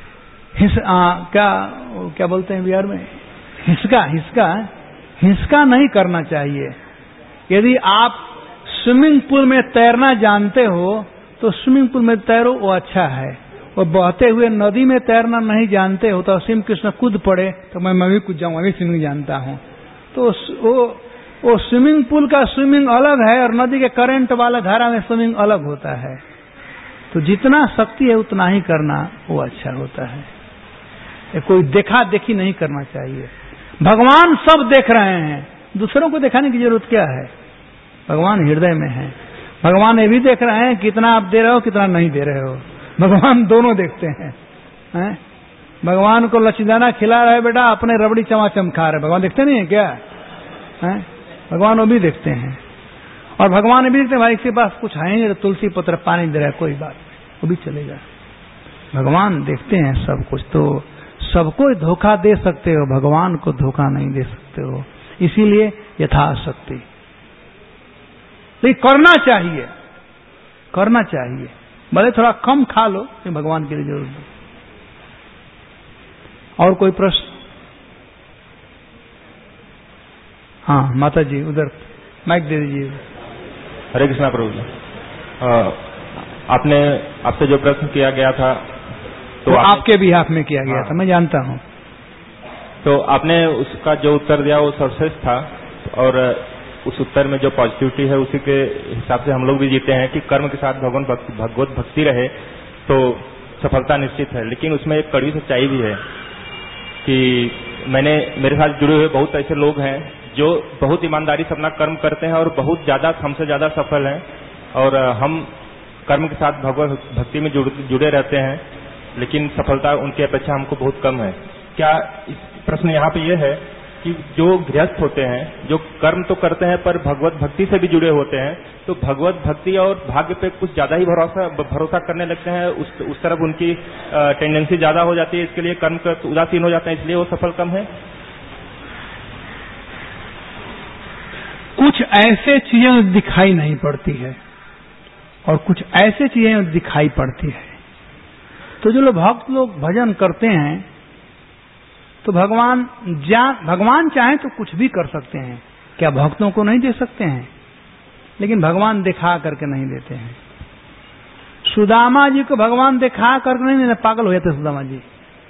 क्या बोलते हैं बिहार में, हिसका नहीं करना चाहिए। यदि आप स्विमिंग पूल में तैरना जानते हो तो स्विमिंग पूल में तैरो, वो अच्छा है। और बहते हुए नदी में तैरना नहीं जानते हो तो श्री कृष्ण कूद पड़े तो मैं भी कूद जाऊं, मैं भी स्विमिंग जानता हूं। तो वो स्विमिंग पूल का स्विमिंग अलग है और नदी के करंट वाला धारा में स्विमिंग अलग होता है। तो जितना शक्ति है उतना ही करना वो अच्छा होता है। कोई देखा देखी नहीं करना चाहिए। भगवान सब देख रहे हैं, दूसरों को दिखाने की जरूरत क्या है? भगवान हृदय में है। भगवान ये भी देख रहे हैं कितना आप दे रहे हो कितना नहीं दे रहे हो। भगवान दोनों देखते हैं। भगवान को लच्छीदाना खिला रहे बेटा, अपने रबड़ी चमाचम खा रहे, भगवान देखते नहीं है क्या? भगवान वो भी देखते हैं। और भगवान भी देखते हैं भाई इसके पास कुछ है नहीं, तुलसी पत्र पानी दे रहा है, कोई बात नहीं, वो भी चलेगा। भगवान देखते हैं सब कुछ। तो सबको धोखा दे सकते हो, भगवान को धोखा नहीं दे सकते हो। इसीलिए यथाशक्ति करना चाहिए, करना चाहिए। भले थोड़ा कम खा लो, ये भगवान के लिए जरूर दो। और कोई प्रश्न? हाँ माता जी उधर माइक दे दीजिए। हरे कृष्णा प्रभु जी, आपसे जो प्रश्न किया गया था तो आपके भी हाथ में किया गया था, मैं जानता हूं। तो आपने उसका जो उत्तर दिया वो सर्वश्रेष्ठ था। और उस उत्तर में जो पॉजिटिविटी है उसी के हिसाब से हम लोग भी जीते हैं कि कर्म के साथ भगवत भक्ति रहे तो सफलता निश्चित है। लेकिन उसमें एक कड़वी सच्चाई भी है कि मेरे साथ जुड़े हुए बहुत ऐसे लोग हैं जो बहुत ईमानदारी से अपना कर्म करते हैं और बहुत ज्यादा हमसे ज्यादा सफल हैं। और हम कर्म के साथ भगवत भक्ति में जुड़े रहते हैं, लेकिन सफलता उनकी अपेक्षा हमको बहुत कम है। क्या प्रश्न यहाँ पे ये है कि जो गृहस्थ होते हैं, जो कर्म तो करते हैं पर भगवत भक्ति से भी जुड़े होते हैं, तो भगवत भक्ति और भाग्य पे कुछ ज्यादा ही भरोसा करने लगते हैं, उस तरफ उनकी टेंडेंसी ज्यादा हो जाती है, इसके लिए कर्म कर उदासीन हो जाते हैं, इसलिए वो सफल कम है। कुछ ऐसे चीजें दिखाई नहीं पड़ती है और कुछ ऐसे चीजें दिखाई पड़ती है। तो जो लोग भक्त लोग भजन करते हैं तो भगवान चाहे तो कुछ भी कर सकते हैं। क्या भक्तों को नहीं दे सकते हैं? लेकिन भगवान दिखा करके नहीं देते हैं। सुदामा जी को भगवान दिखा करके नहीं, पागल हो जाते सुदामा जी।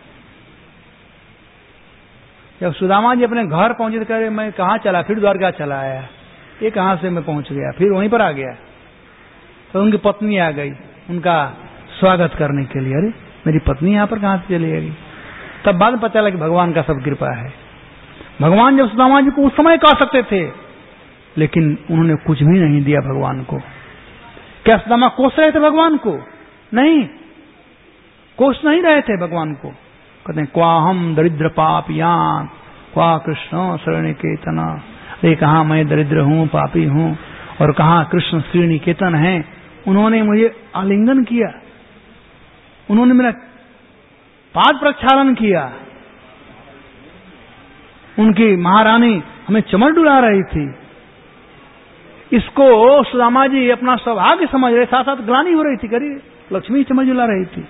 जब सुदामा जी अपने घर पहुंचे तो कह रहे मैं कहाँ चला, फिर द्वारका चला आया, ये कहां से मैं पहुंच गया, फिर वहीं पर आ गया। तो उनकी पत्नी आ गई उनका स्वागत करने के लिए। अरे मेरी पत्नी यहां पर कहां से चली गई? तब बाद में पता लगा कि भगवान का सब कृपा है। भगवान जब सुदामा जी को उस समय कह सकते थे, लेकिन उन्होंने कुछ भी नहीं दिया भगवान को। क्या सुदामा कोस रहे थे भगवान को? नहीं, कोस नहीं रहे थे भगवान को। कहते हैं क्वाहम दरिद्र पापियां क्वा कृष्ण श्रीनिकेतना। अरे कहा मैं दरिद्र हूं, पापी हूं, और कहा कृष्ण श्रीनिकेतन है। उन्होंने मुझे आलिंगन किया, उन्होंने मेरा पाद प्रक्षालन किया। उनकी महारानी हमें चमड़ डुला रही थी। इसको सुदामा जी अपना सौभाग्य समझ रहे, साथ साथ ग्लानि हो रही थी, करिए लक्ष्मी चमड़ डुला रही थी।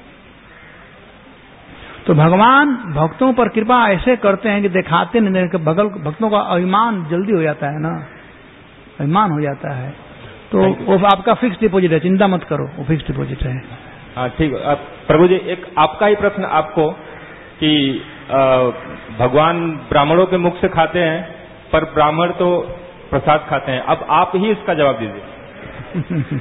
तो भगवान भक्तों पर कृपा ऐसे करते हैं कि दिखाते नहीं, भक्तों का अभिमान जल्दी हो जाता है ना, अभिमान हो जाता है। तो वो आपका फिक्स डिपॉजिट है, चिंता मत करो, वो फिक्स डिपॉजिट है। हाँ ठीक। प्रभु जी एक आपका ही प्रश्न आपको कि भगवान ब्राह्मणों के मुख से खाते हैं पर ब्राह्मण तो प्रसाद खाते हैं, अब आप ही इसका जवाब दीजिए।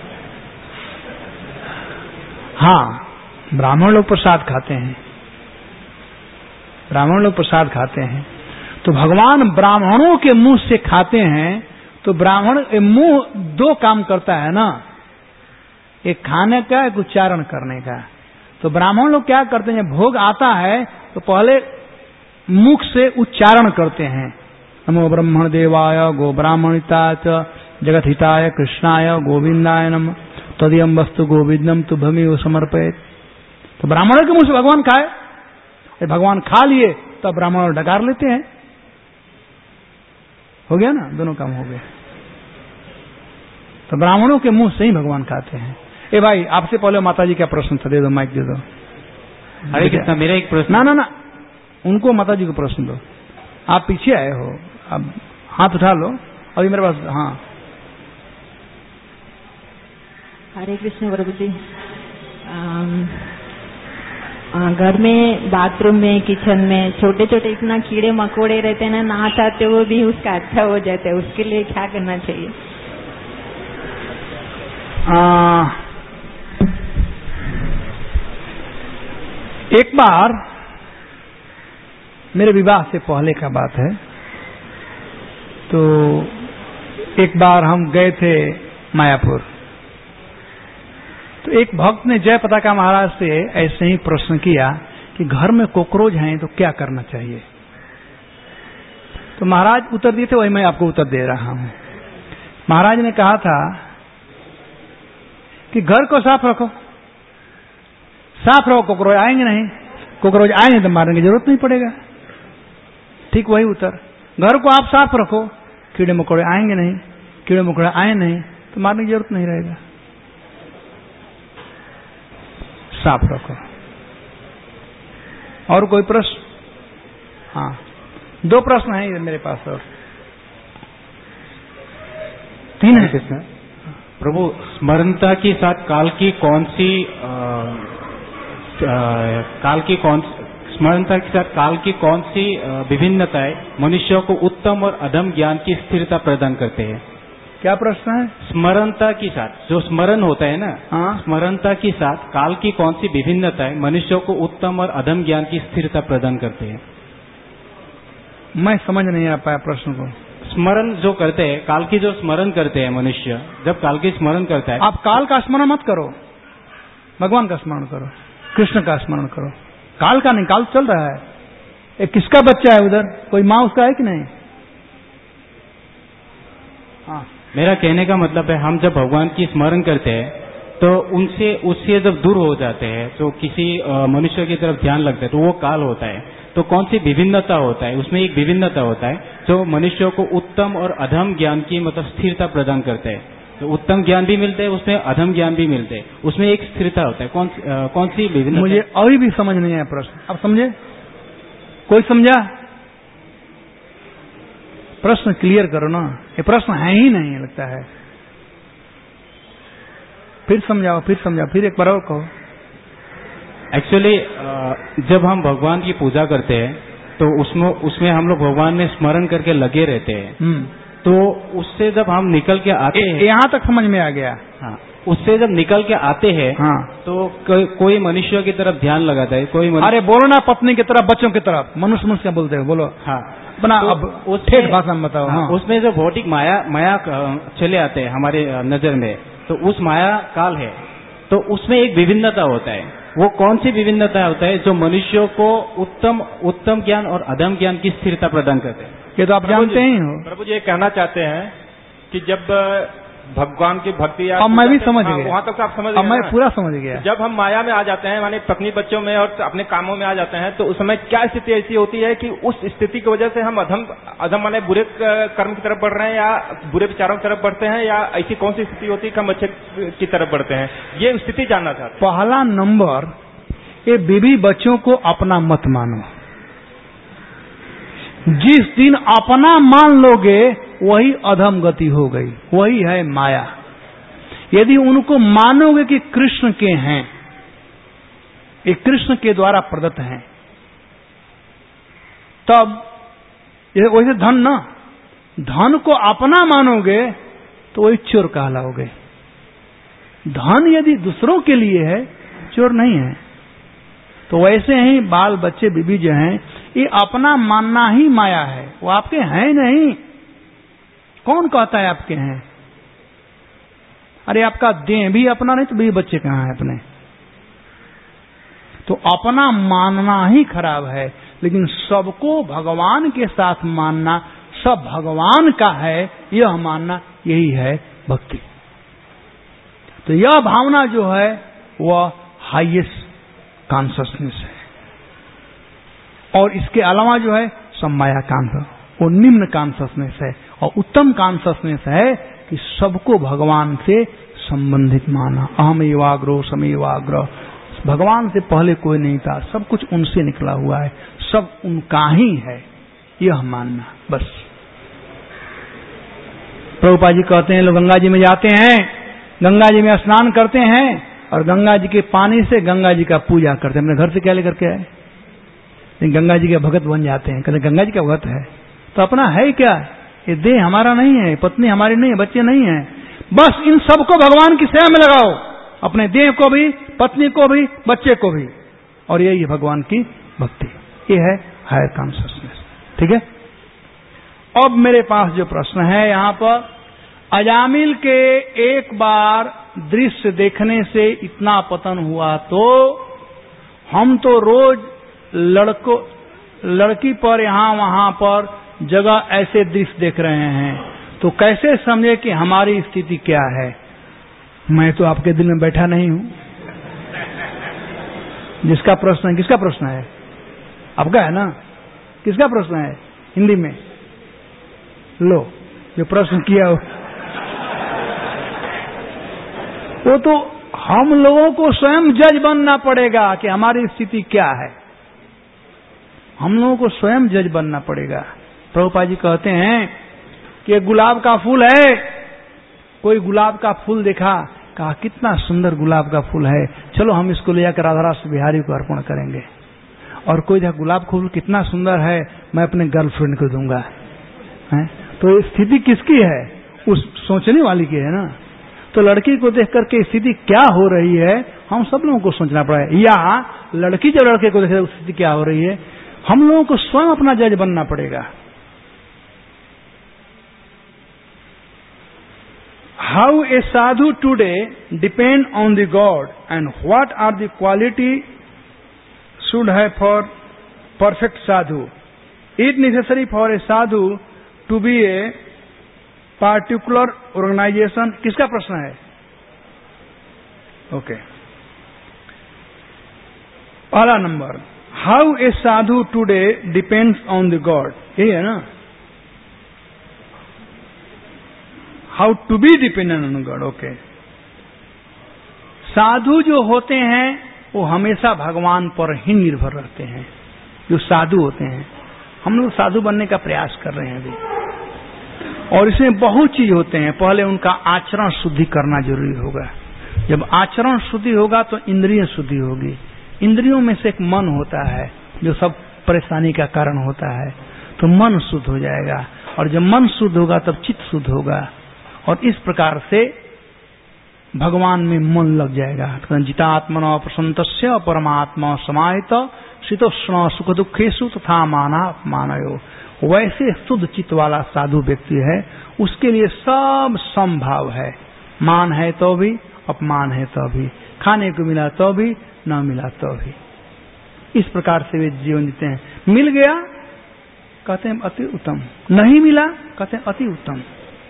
हाँ, ब्राह्मण लोग प्रसाद खाते हैं, ब्राह्मण लोग प्रसाद खाते हैं। तो भगवान ब्राह्मणों के मुंह से खाते हैं। तो ब्राह्मण मुंह दो काम करता है ना, एक खाने का, एक उच्चारण करने का। तो ब्राह्मण लोग क्या करते हैं, भोग आता है तो पहले मुख से उच्चारण करते हैं, नमो ब्रह्मण देवाय गो ब्राह्मणिताय जगत हिताय कृष्णाय गोविंदाय नमः तदयम वस्तु गोविंदम तुभ्यमेव समर्पयेत्। तो ब्राह्मणों के मुंह से भगवान खाए, भगवान खा लिए तब ब्राह्मण डकार लेते हैं। हो गया ना, दोनों काम हो गए। तो ब्राह्मणों के मुंह से ही भगवान खाते हैं। ए भाई आपसे पहले माता जी का प्रश्न था, दे दो माइक दे दो। हरे कृष्णा, मेरा एक प्रश्न। ना उनको माता जी को प्रश्न दो। आप पीछे आए हो, अब हाथ उठा लो। अभी मेरे पास, हाँ हरे कृष्ण प्रभु जी। घर में, बाथरूम में, किचन में छोटे छोटे इतना कीड़े मकोड़े रहते हैं ना चाहते वो भी उसका अच्छा हो जाता है, उसके लिए क्या करना चाहिए? एक बार मेरे विवाह से पहले का बात है, तो एक बार हम गए थे मायापुर, तो एक भक्त ने जय पताका महाराज से ऐसे ही प्रश्न किया कि घर में कॉकरोच हैं तो क्या करना चाहिए। तो महाराज उत्तर दिए थे, वही मैं आपको उत्तर दे रहा हूं। महाराज ने कहा था कि घर को साफ रखो, साफ रहो, कॉकरोच आएंगे नहीं, कॉकरोच आएंगे तो मारने की जरूरत नहीं पड़ेगा। ठीक वही उत्तर, घर को आप साफ रखो, कीड़े मकोड़े आएंगे नहीं, कीड़े मकोड़े आए नहीं तो मारने की जरूरत नहीं रहेगा, साफ रखो। और कोई प्रश्न? हाँ, 2 प्रश्न हैं मेरे पास और 3 है। प्रभु, स्मरणता के साथ काल की कौन सी स्मरणता के साथ काल की कौन सी विभिन्नताएं मनुष्य को उत्तम और अधम ज्ञान की स्थिरता प्रदान करते हैं? क्या प्रश्न है? स्मरणता के साथ, जो स्मरण होता है ना, हाँ? स्मरणता के साथ काल की कौन सी विभिन्नताएं मनुष्य को उत्तम और अधम ज्ञान की स्थिरता प्रदान करते हैं? मैं समझ नहीं आ पाया प्रश्न को। स्मरण जो करते हैं, काल की जो स्मरण करते हैं मनुष्य, जब काल की स्मरण करता है। आप काल का स्मरण मत करो, भगवान का स्मरण करो, कृष्ण का स्मरण करो। काल का नहीं, काल चल रहा है। एक किसका बच्चा है उधर, कोई माँ उसका है कि नहीं? हाँ, मेरा कहने का मतलब है, हम जब भगवान की स्मरण करते हैं तो उससे जब दूर हो जाते हैं, तो किसी मनुष्य की तरफ ध्यान लगता है, तो वो काल होता है। तो कौन सी विभिन्नता होता है? उसमें एक विभिन्नता होता है जो मनुष्य को उत्तम और अधम ज्ञान की मतलब स्थिरता प्रदान करते हैं। तो उत्तम ज्ञान भी मिलते हैं, उसमें अधम ज्ञान भी मिलते हैं, उसमें एक स्थिरता होता है। कौन सी विभिन्नता? मुझे अभी भी समझ नहीं आया प्रश्न। आप समझे? कोई समझा? प्रश्न क्लियर करो ना, ये प्रश्न है ही नहीं लगता है। फिर समझाओ, फिर एक बार और कहो। एक्चुअली जब हम भगवान की पूजा करते हैं तो उसमें हम लोग भगवान में स्मरण करके लगे रहते हैं। तो उससे जब हम निकल के आते हैं, यहाँ तक समझ में आ गया। हाँ, उससे जब निकल के आते हैं, हाँ, तो कोई मनुष्य की तरफ ध्यान लगाता है, कोई अरे बोलो ना, पत्नी की तरफ, बच्चों की तरफ, मनुष्य क्या बोलते हो, बोलो। हाँ, अपना तो अब ठेठ भाषा में बताओ। हाँ, उसमें जो भौतिक माया चले आते हैं हमारे नजर में, तो उस माया काल है। तो उसमें एक विभिन्नता होता है। वो कौन सी विभिन्नता होता है जो मनुष्यों को उत्तम ज्ञान और अधम ज्ञान की स्थिरता प्रदान करते हैं? ये तो आप जानते ही हो। प्रभु जी ये कहना चाहते हैं कि जब भगवान की भक्ति, अब मैं भी समझ गया, वहां तक आप समझ गए, अब मैं पूरा समझ गया। जब हम माया में आ जाते हैं, माने पत्नी बच्चों में और अपने कामों में आ जाते हैं, तो उस समय क्या स्थिति ऐसी होती है कि उस स्थिति की वजह से हम अधम माने बुरे कर्म की तरफ बढ़ रहे हैं, या बुरे विचारों की तरफ बढ़ते हैं, या ऐसी कौन सी स्थिति होती है कि हम अच्छे की तरफ बढ़ते हैं? ये स्थिति जानना चाहते हैं। पहला नंबर, ये बीबी बच्चों को अपना मत मानो। जिस दिन अपना मान लोगे वही अधम गति हो गई, वही है माया। यदि उनको मानोगे कि कृष्ण के हैं, ये कृष्ण के द्वारा प्रदत्त हैं, तब ये वैसे धन को अपना मानोगे तो वही चोर कहलाओगे। धन यदि दूसरों के लिए है, चोर नहीं है। तो वैसे ही बाल बच्चे बीबी जो हैं, ये अपना मानना ही माया है, वो आपके हैं नहीं। कौन कहता है आपके हैं? अरे आपका देह भी अपना नहीं तो बीबी बच्चे कहां है अपने? तो अपना मानना ही खराब है, लेकिन सबको भगवान के साथ मानना, सब भगवान का है यह मानना, यही है भक्ति। तो यह भावना जो है वह हाईएस्ट कॉन्शसनेस है। और इसके अलावा जो है सब माया कॉन्शस, वो निम्न कॉन्शसनेस है। और उत्तम कॉन्शसनेस है कि सबको भगवान से संबंधित माना। अहम एवाग्रो समेवाग्रो, भगवान से पहले कोई नहीं था, सब कुछ उनसे निकला हुआ है, सब उनका ही है, यह मानना बस। प्रभुपाद जी कहते हैं, लोग गंगा जी में जाते हैं गंगा जी में स्नान करते हैं और गंगा जी के पानी से गंगा जी का पूजा करते हैं। अपने घर से क्या लेकर के आए? गंगा जी के भगत बन जाते हैं, कहते गंगा जी का भगत है। तो अपना है क्या? ये देह हमारा नहीं है, पत्नी हमारी नहीं है, बच्चे नहीं है। बस इन सबको भगवान की सेवा में लगाओ, अपने देह को भी, पत्नी को भी, बच्चे को भी, और यही है भगवान की भक्ति। ये है हायर कॉन्शियसनेस। ठीक है। अब मेरे पास जो प्रश्न है यहां पर, अजामिल के एक बार दृश्य देखने से इतना पतन हुआ तो हम तो रोज लड़की पर यहां वहां पर जगह ऐसे दृश्य देख रहे हैं, तो कैसे समझे कि हमारी स्थिति क्या है? मैं तो आपके दिल में बैठा नहीं हूं। जिसका प्रश्न है, किसका प्रश्न है? आपका है ना? किसका प्रश्न है? हिंदी में लो, जो प्रश्न किया हो वो तो हम लोगों को स्वयं जज बनना पड़ेगा कि हमारी स्थिति क्या है। हम लोगों को स्वयं जज बनना पड़ेगा। प्रभुपाद जी कहते हैं कि गुलाब का फूल है, कोई गुलाब का फूल देखा, कहा कितना सुंदर गुलाब का फूल है, चलो हम इसको ले जाकर राधा रास बिहारी को अर्पण करेंगे। और कोई देखा गुलाब का फूल कितना सुंदर है, मैं अपने गर्लफ्रेंड को दूंगा। है? तो स्थिति किसकी है? उस सोचने वाली की है ना। तो लड़की को देख करके स्थिति क्या हो रही है, हम सब लोगों को सोचना पड़ेगा। या लड़की जब लड़के को देखे स्थिति क्या हो रही है, हम लोगों को स्वयं अपना जज बनना पड़ेगा। How a sadhu today depend on the God and what are the quality should have for perfect sadhu? It necessary for a sadhu to be a particular organisation? किसका प्रश्न है? ओके। पहला नंबर, how a sadhu today depends on the God, यही है ना? How to be dependent on God. Okay. Sadhu जो होते हैं वो हमेशा भगवान पर ही निर्भर रहते हैं। जो साधु होते हैं, हम लोग साधु बनने का प्रयास कर रहे हैं अभी, और इसमें बहुत चीज होते हैं। पहले उनका आचरण शुद्धि करना जरूरी होगा। जब आचरण शुद्धि होगा तो इंद्रिय शुद्धि होगी। इंद्रियों में से एक मन होता है जो सब परेशानी का कारण होता है, तो मन शुद्ध हो जाएगा, और जब मन शुद्ध होगा तब चित्त शुद्ध होगा, और इस प्रकार से भगवान में मन लग जाएगा। जितात्मन प्रसन्नस्य परमात्मा समाहित शीतोष्ण सुख दुखेशु तथा माना अपमानयो। वैसे शुद्ध चित्त वाला साधु व्यक्ति है, उसके लिए सब संभाव है। मान है तो भी, अपमान है तो भी, खाने को मिला तो भी, न मिला तो भी। इस प्रकार से वे जीवन जीते हैं। मिल गया कहते हैं अति उत्तम, नहीं मिला कहते हैं अति उत्तम।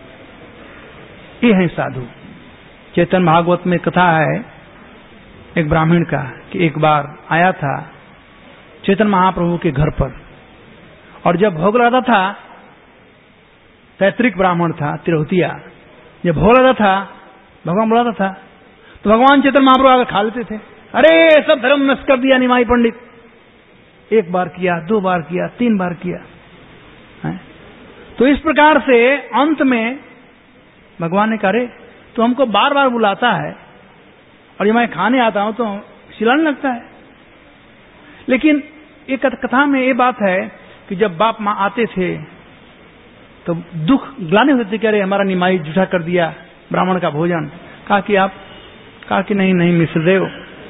ये है साधु। चैतन्य भागवत में कथा है एक ब्राह्मण का कि एक बार आया था चैतन्य महाप्रभु के घर पर, और जब भोग लगा था, तैत्रिक ब्राह्मण था, तिरहुतिया, जब भोग लगा था, भगवान बुलाता था, तो भगवान चैतन्य महाप्रभु आकर खा लेते थे। अरे सब धर्म नष्ट कर दिया निमाई पंडित। एक बार किया, दो बार किया, तीन बार किया है? तो इस प्रकार से अंत में भगवान ने कहा, अरे तो हमको बार बार बुलाता है, और जब मैं खाने आता हूं तो चिल्लाने लगता है। लेकिन एक कथा में ये बात है कि जब बाप माँ आते थे तो दुख ग्लानि होते थे कि अरे हमारा निमाई जूठा कर दिया ब्राह्मण का भोजन। कहा कि नहीं मिश्रदेव,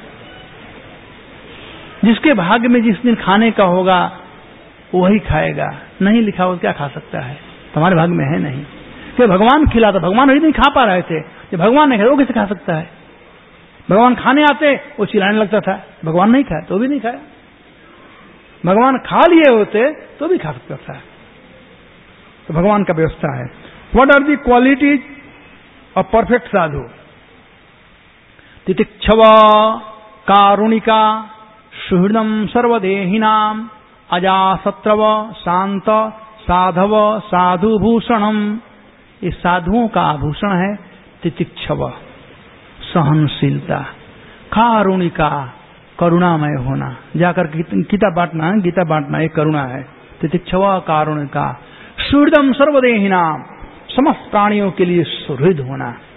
जिसके भाग्य में जिस दिन खाने का होगा वही खाएगा, नहीं लिखा हो क्या खा सकता है, तुम्हारे भाग्य में है नहीं। कि भगवान खिलाता, भगवान वही नहीं खा पा रहे थे, जब भगवान नहीं खाया वो कैसे खा सकता है? भगवान खाने आते वो चिल्लाने लगता था, भगवान नहीं खाया तो भी नहीं खाया। भगवान खा लिए होते तो भी खा सकता था। तो भगवान का व्यवस्था है। What are the qualities of perfect sadhu? तितिक्षव, कारुणिका, सुहृदम सर्वदेहिनाम, अजासत्रव, शांत, साधव, साधुभूषणम। ये साधुओं का आभूषण है तितिक्षव, सहनशीलता, कारुणिका, करुणामय होना, जाकर गीता बांटना एक करुणा है। तितिक्षव, कारुणिका, सुहृदम सर्वदेहिनाम, समस्त प्राणियों के लिए सुहृद होना,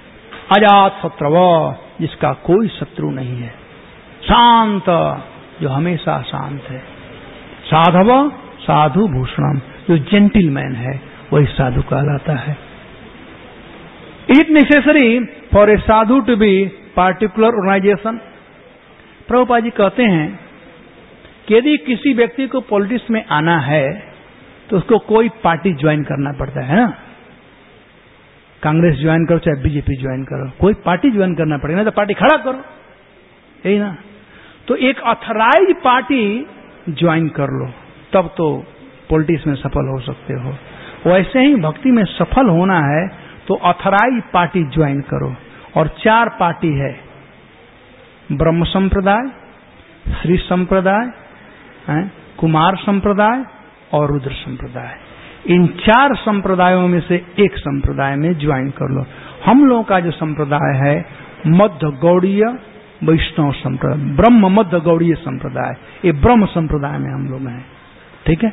अजात शत्रव, जिसका कोई शत्रु नहीं है, शांत, जो हमेशा शांत है, साधव साधु भूषणम, जो जेंटिलमैन है वही साधु कहलाता है। It necessary for a sadhu to be particular organisation. Prabhupada ji कहते हैं कि यदि किसी व्यक्ति को पॉलिटिक्स में आना है तो उसको कोई पार्टी ज्वाइन करना पड़ता है ना, कांग्रेस ज्वाइन करो चाहे बीजेपी ज्वाइन करो, कोई पार्टी ज्वाइन करना पड़ेगा, ना तो पार्टी खड़ा करो, यही ना। तो एक ऑथराइज पार्टी ज्वाइन कर लो, तब तो पॉलिटिक्स में सफल हो सकते हो। वैसे ही भक्ति में सफल होना है तो ऑथराइज पार्टी ज्वाइन करो। और 4 पार्टी है, ब्रह्म संप्रदाय, श्री संप्रदाय, कुमार संप्रदाय और रुद्र संप्रदाय। इन 4 संप्रदायों में से एक संप्रदाय में ज्वाइन कर लो। हम लोगों का जो संप्रदाय है मध्य गौड़ीय वैष्णव संप्रदाय, ब्रह्म मध्य गौड़ीय संप्रदाय, ये ब्रह्म संप्रदाय में हम लोग हैं। ठीक है,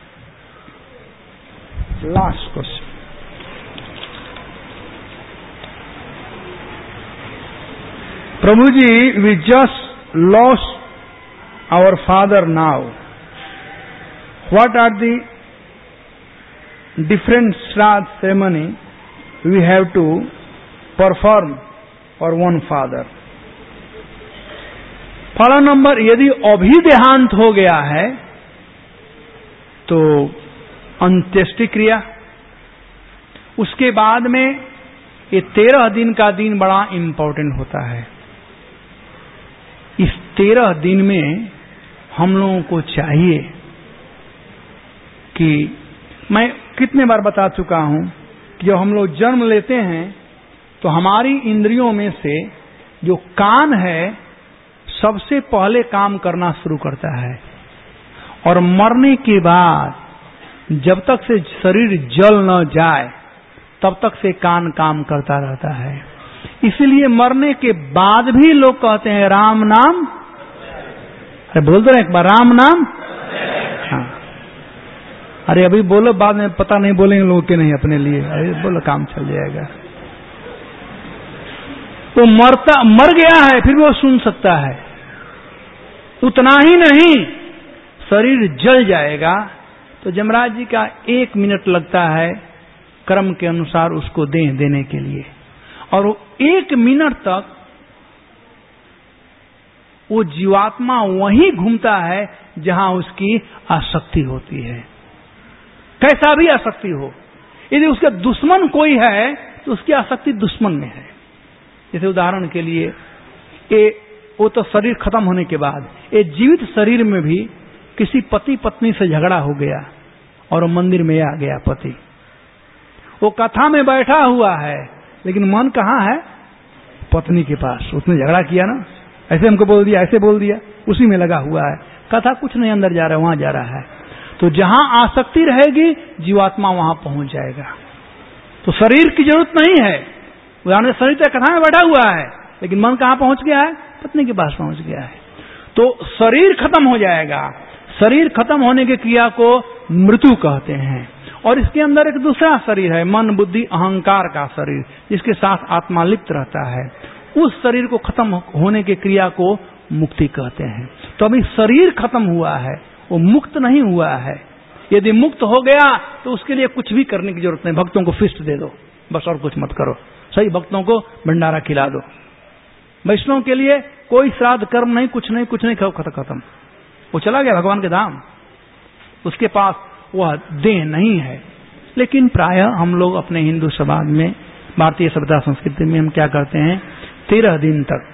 last question. Prabhu ji, we just lost our father now, what are the different Shraddh ceremony we have to perform for one father? फला नंबर, यदि अभी देहांत हो गया है तो अंत्येष्टि क्रिया, उसके बाद में ये 13 दिन का दिन बड़ा इंपॉर्टेंट होता है। इस 13 दिन में हम लोगों को चाहिए कि, मैं कितने बार बता चुका हूं कि जब हम लोग जन्म लेते हैं तो हमारी इंद्रियों में से जो कान है सबसे पहले काम करना शुरू करता है, और मरने के बाद जब तक से शरीर जल न जाए तब तक से कान काम करता रहता है। इसलिए मरने के बाद भी लोग कहते हैं राम नाम, अरे बोल दो ना एक बार, राम नाम। हाँ, अरे अभी बोलो, बाद में पता नहीं बोलेंगे लोगों के नहीं अपने लिए, अरे बोलो काम चल जाएगा। तो मर गया है फिर भी वो सुन सकता है। उतना ही नहीं, शरीर जल जाएगा तो जमराज जी का 1 मिनट लगता है कर्म के अनुसार उसको देह देने के लिए, और वो 1 मिनट तक वो जीवात्मा वहीं घूमता है जहां उसकी आसक्ति होती है, कैसा भी आसक्ति हो। यदि उसका दुश्मन कोई है तो उसकी आसक्ति दुश्मन में है। जैसे उदाहरण के लिए वो तो शरीर खत्म होने के बाद ये जीवित शरीर में भी किसी पति पत्नी से झगड़ा हो गया और वो मंदिर में आ गया पति, वो कथा में बैठा हुआ है लेकिन मन कहाँ है, पत्नी के पास। उसने झगड़ा किया ना, ऐसे हमको बोल दिया, ऐसे बोल दिया, उसी में लगा हुआ है, कथा कुछ नहीं अंदर जा रहा है, वहां जा रहा है। तो जहां आसक्ति रहेगी जीवात्मा वहां पहुंच जाएगा। तो शरीर की जरूरत नहीं है। उदाहरण, शरीर तो कथा में बैठा हुआ है लेकिन मन कहां पहुंच गया है, पत्नी के पास पहुंच गया है। तो शरीर खत्म हो जाएगा। शरीर खत्म होने की क्रिया को मृत्यु कहते हैं। और इसके अंदर एक दूसरा शरीर है, मन बुद्धि अहंकार का शरीर, जिसके साथ आत्मा लिप्त रहता है। उस शरीर को खत्म होने की क्रिया को मुक्ति कहते हैं। तो अभी शरीर खत्म हुआ है, वो मुक्त नहीं हुआ है। यदि मुक्त हो गया तो उसके लिए कुछ भी करने की जरूरत नहीं, भक्तों को फिस्ट दे दो बस, और कुछ मत करो। सही भक्तों को भंडारा खिला दो। वैष्णव के लिए कोई श्राद्ध कर्म नहीं, कुछ नहीं, कुछ नहीं, खत्म। वो चला गया भगवान के धाम, उसके पास वह देह नहीं है। लेकिन प्रायः हम लोग अपने हिंदू समाज में, भारतीय सभ्यता संस्कृति में हम क्या करते हैं, 13 दिन तक,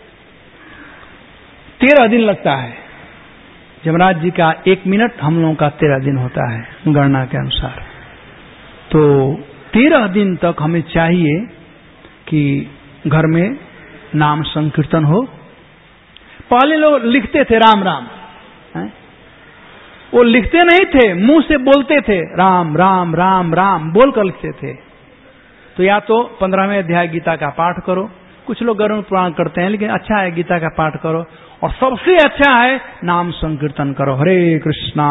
13 दिन लगता है। जमराज जी का 1 मिनट हम लोगों का 13 दिन होता है गणना के अनुसार। तो 13 दिन तक हमें चाहिए कि घर में नाम संकीर्तन हो। पहले लोग लिखते थे राम राम, वो लिखते नहीं थे, मुंह से बोलते थे राम राम राम राम बोलकर लिखते थे। तो या तो 15वें अध्याय गीता का पाठ करो, कुछ लोग गरुड़ पुराण करते हैं, लेकिन अच्छा है गीता का पाठ करो। और सबसे अच्छा है नाम संकीर्तन करो, हरे कृष्णा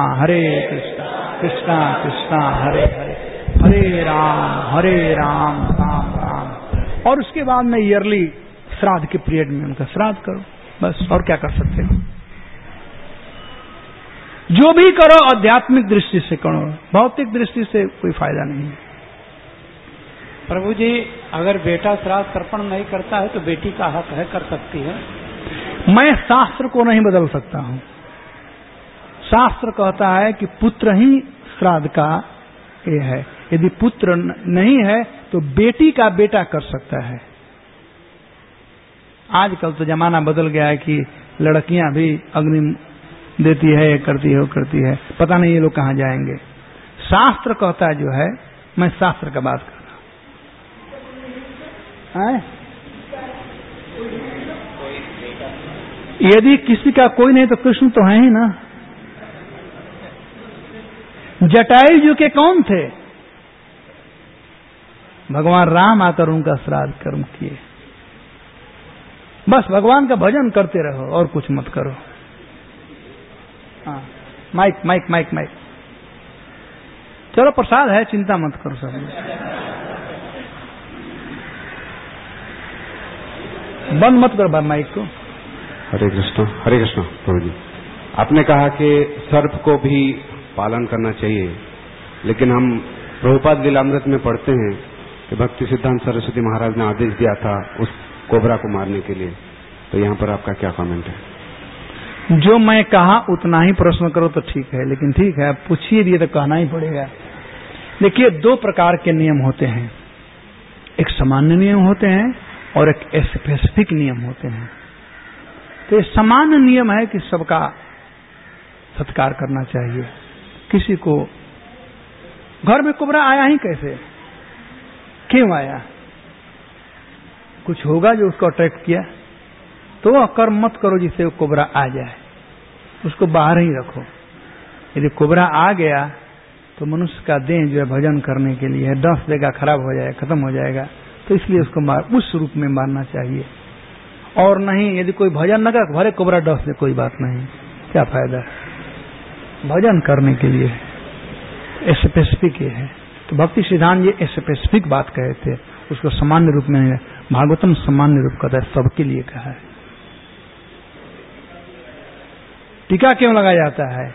कृष्णा कृष्णा हरे हरे, हरे राम राम राम। और उसके बाद में ईयरली श्राद्ध के पीरियड में उनका श्राद्ध करो, बस। और क्या कर सकते हो? जो भी करो आध्यात्मिक दृष्टि से करो, भौतिक दृष्टि से कोई फायदा नहीं है। प्रभु जी, अगर बेटा श्राद्ध तर्पण नहीं करता है तो बेटी का हक है, कर सकती है। मैं शास्त्र को नहीं बदल सकता हूं। शास्त्र कहता है कि पुत्र ही श्राद्ध का ये है। यदि पुत्र नहीं है तो बेटी का बेटा कर सकता है। आजकल तो जमाना बदल गया है कि लड़कियां भी अग्नि देती है, ये करती है, वो करती है, पता नहीं ये लोग कहां जाएंगे। शास्त्र कहता है जो है, मैं शास्त्र का बात कर रहा हूं। यदि किसी का कोई नहीं तो कृष्ण तो है ही ना। जटायु जी के कौन थे? भगवान राम आकर उनका श्राद्ध कर्म किए। बस भगवान का भजन करते रहो और कुछ मत करो। हाँ, माइक माइक माइक माइक। चलो प्रसाद है, चिंता मत करो सब। बंद मत करो माइक को। हरे कृष्ण प्रभु जी। आपने कहा कि सर्प को भी पालन करना चाहिए, लेकिन हम प्रभुपाद लीलामृत में पढ़ते हैं कि भक्ति सिद्धांत सरस्वती महाराज ने आदेश दिया था उस कोबरा को मारने के लिए। तो यहाँ पर आपका क्या कमेंट है? जो मैं कहा उतना ही प्रश्न करो तो ठीक है, लेकिन ठीक है, आप पूछिए दिए तो कहना ही पड़ेगा। देखिए, दो प्रकार के नियम होते हैं, एक सामान्य नियम होते हैं और एक स्पेसिफिक नियम होते हैं। तो ये सामान्य नियम है कि सबका सत्कार करना चाहिए। किसी को घर में कोबरा आया ही कैसे, क्यों आया? कुछ होगा जो उसको अट्रैक्ट किया, तो वह कर्म मत करो जिससे वो कोबरा आ जाए, उसको बाहर ही रखो। यदि कोबरा आ गया तो मनुष्य का देह जो है भजन करने के लिए डस देगा, खराब हो जाएगा, खत्म हो जाएगा, तो इसलिए उसको उस रूप में मारना चाहिए। और नहीं, यदि कोई भजन न कर भले कोबरा डस दे, कोई बात नहीं, क्या फायदा? भजन करने के लिए स्पेसिफिक ये है। तो भक्ति सिद्धांत ये स्पेसिफिक बात कहे थे, उसको सामान्य रूप में नहीं। भागवतम सामान्य रूप कहता है, सबके लिए कहा है। टीका क्यों लगाया जाता है?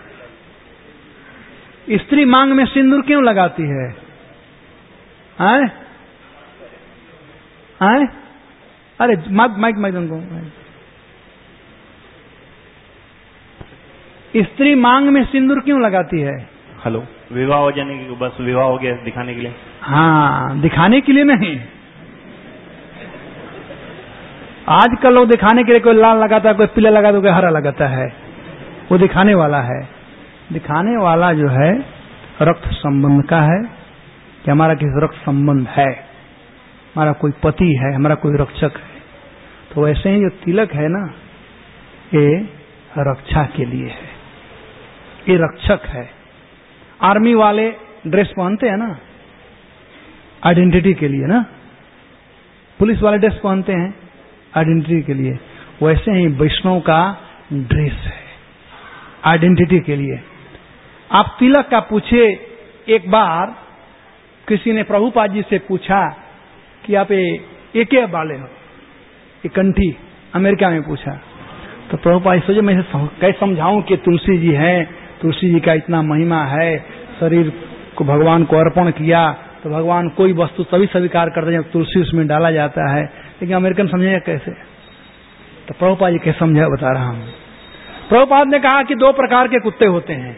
स्त्री मांग में सिंदूर क्यों लगाती है? आए? आए? अरे माइक उनको। स्त्री मांग में सिंदूर क्यों लगाती है? हेलो, विवाह हो जाने की, बस विवाह हो गया दिखाने के लिए। हाँ, दिखाने के लिए नहीं। आजकल लोग दिखाने के लिए कोई लाल लगाता है, कोई पीला लगाता है, कोई हरा लगाता है, वो दिखाने वाला है। दिखाने वाला जो है रक्त संबंध का है कि हमारा किसी रक्त संबंध है, हमारा कोई पति है, हमारा कोई रक्षक है। तो वैसे ही जो तिलक है ना, ये रक्षा के लिए है, ये रक्षक है। आर्मी वाले ड्रेस पहनते हैं ना आइडेंटिटी के लिए ना, पुलिस वाले ड्रेस पहनते हैं आइडेंटिटी के लिए। वैसे ही वैष्णव का ड्रेस है आइडेंटिटी के लिए। आप तिलक का पूछे, एक बार किसी ने प्रभुपाद जी से पूछा कि आप ये क्या वाले हो, ये कंठी, अमेरिका में पूछा। तो प्रभुपाद जी सोचे मैं कैसे समझाऊं कि तुलसी जी हैं, तुलसी जी का इतना महिमा है, शरीर को भगवान को अर्पण किया तो भगवान कोई वस्तु तभी स्वीकार करते हैं जब तुलसी उसमें डाला जाता है, लेकिन अमेरिकन समझेगा कैसे? तो प्रभुपाद जी कैसे समझा बता रहा हूं। प्रभुपाद ने कहा कि दो प्रकार के कुत्ते होते हैं।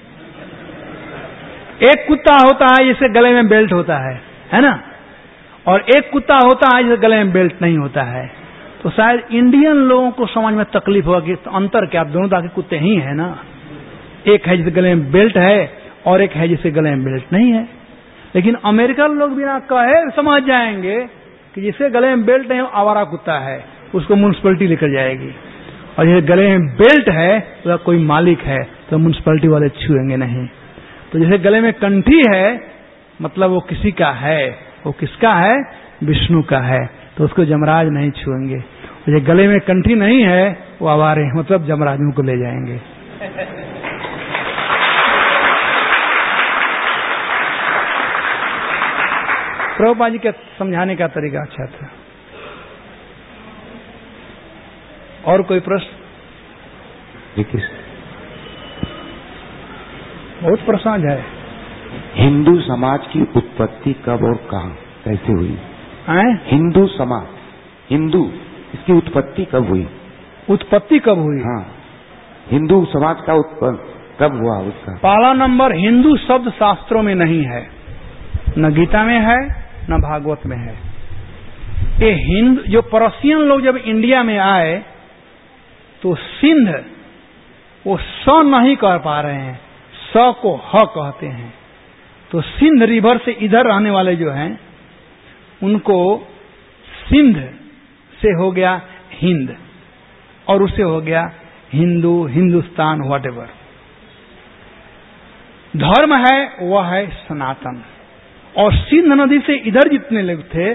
एक कुत्ता होता है जिसके गले में बेल्ट होता है ना, और एक कुत्ता होता है जिसके गले में बेल्ट नहीं होता है। तो शायद इंडियन लोगों को समझ में तकलीफ होगा कि अंतर क्या, दोनों दादी कुत्ते ही है ना, एक है जिसके गले में बेल्ट है और एक है जिसके गले में बेल्ट नहीं है। लेकिन अमेरिकन लोग बिना कहे समझ जाएंगे कि जिसके गले में बेल्ट नहीं आवारा कुत्ता है, उसको म्युनिसिपैलिटी लेकर जाएगी, और जिसके गले में बेल्ट है उसका कोई मालिक है तो म्युनिसिपैलिटी वाले छुएंगे नहीं। तो जैसे गले में कंठी है मतलब वो किसी का है, वो किसका है? विष्णु का है, तो उसको जमराज नहीं छुएंगे। और जो गले में कंठी नहीं है वो आवारे मतलब जमराजों को ले जाएंगे। प्रभुपाद जी के समझाने का तरीका अच्छा था। और कोई प्रश्न? बहुत प्रश्न है। हिंदू समाज की उत्पत्ति कब और कहाँ कैसे हुई? हिंदू समाज, हिंदू, इसकी उत्पत्ति कब हुई? उत्पत्ति कब हुई? हाँ, हिंदू समाज का उत्पन्न कब हुआ उसका? पहला नंबर, हिंदू शब्द शास्त्रों में नहीं है, न गीता में है न भागवत में है। ये हिंद जो पर्शियन लोग जब इंडिया में आए तो सिंध वो स नहीं कर पा रहे हैं, स को ह कहते हैं। तो सिंध रिवर से इधर रहने वाले जो हैं उनको सिंध से हो गया हिंद, और उससे हो गया हिंदू, हिंदुस्तान, व्हाटएवर। धर्म है वह है सनातन। और सिंध नदी से इधर जितने लोग थे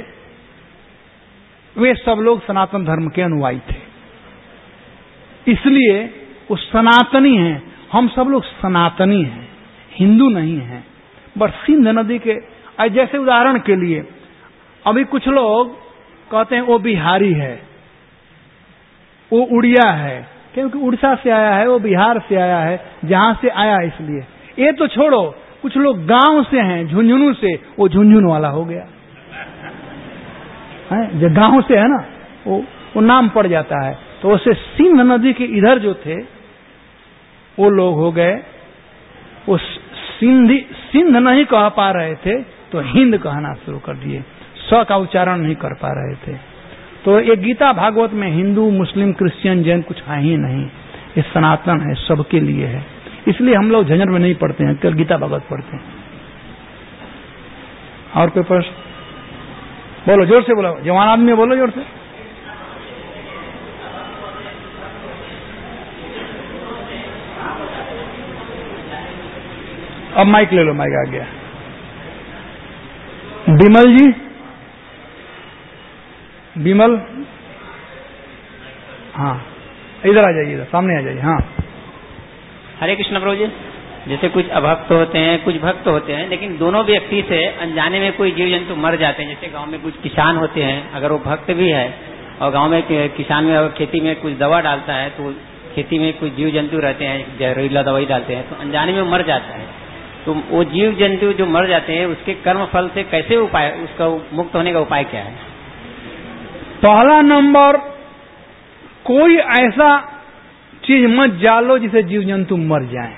वे सब लोग सनातन धर्म के अनुयायी थे, इसलिए वो सनातनी हैं। हम सब लोग सनातनी हैं, हिंदू नहीं हैं। बस सिंध नदी के, जैसे उदाहरण के लिए अभी कुछ लोग कहते हैं वो बिहारी है, वो उड़िया है, क्योंकि उड़ीसा से आया है, वो बिहार से आया है, जहां से आया इसलिए। ये तो छोड़ो, कुछ लोग गांव से हैं, झुंझुनू से, वो झुंझुन वाला हो गया है। जो गांव से है ना वो नाम पड़ जाता है। तो उससे सिंध नदी के इधर जो थे वो लोग हो गए, वो सिंध नहीं कह पा रहे थे तो हिंद कहना शुरू कर दिए, स का उच्चारण नहीं कर पा रहे थे। तो ये गीता भागवत में हिंदू, मुस्लिम, क्रिश्चियन, जैन कुछ है ही नहीं, ये सनातन है, सबके लिए है। इसलिए हम लोग झंझट में नहीं पढ़ते हैं, केवल गीता भागवत पढ़ते हैं। और कोई प्रश्न? बोलो, जोर से बोलो, जवान आदमी बोलो जोर से। अब माइक ले लो, माइक आ गया। विमल जी, विमल, हाँ इधर आ जाइए, इधर सामने आ जाइए। हाँ, हरे कृष्ण प्रभु जी। जैसे कुछ अभक्त होते हैं, कुछ भक्त होते हैं, लेकिन दोनों व्यक्ति से अनजाने में कोई जीव जंतु मर जाते हैं। जैसे गांव में कुछ किसान होते हैं, अगर वो भक्त भी है और गांव में किसान में अगर खेती में कुछ दवा डालता है तो खेती में कुछ जीव जंतु रहते हैं, जहरीला दवाई डालते हैं, तो अनजाने में मर जाता है। तो वो जीव जंतु जो मर जाते हैं उसके कर्म फल से कैसे उपाय, उसका मुक्त होने का उपाय क्या है? पहला नंबर, कोई ऐसा चीज मत जालो जिसे जीव जंतु मर जाएं।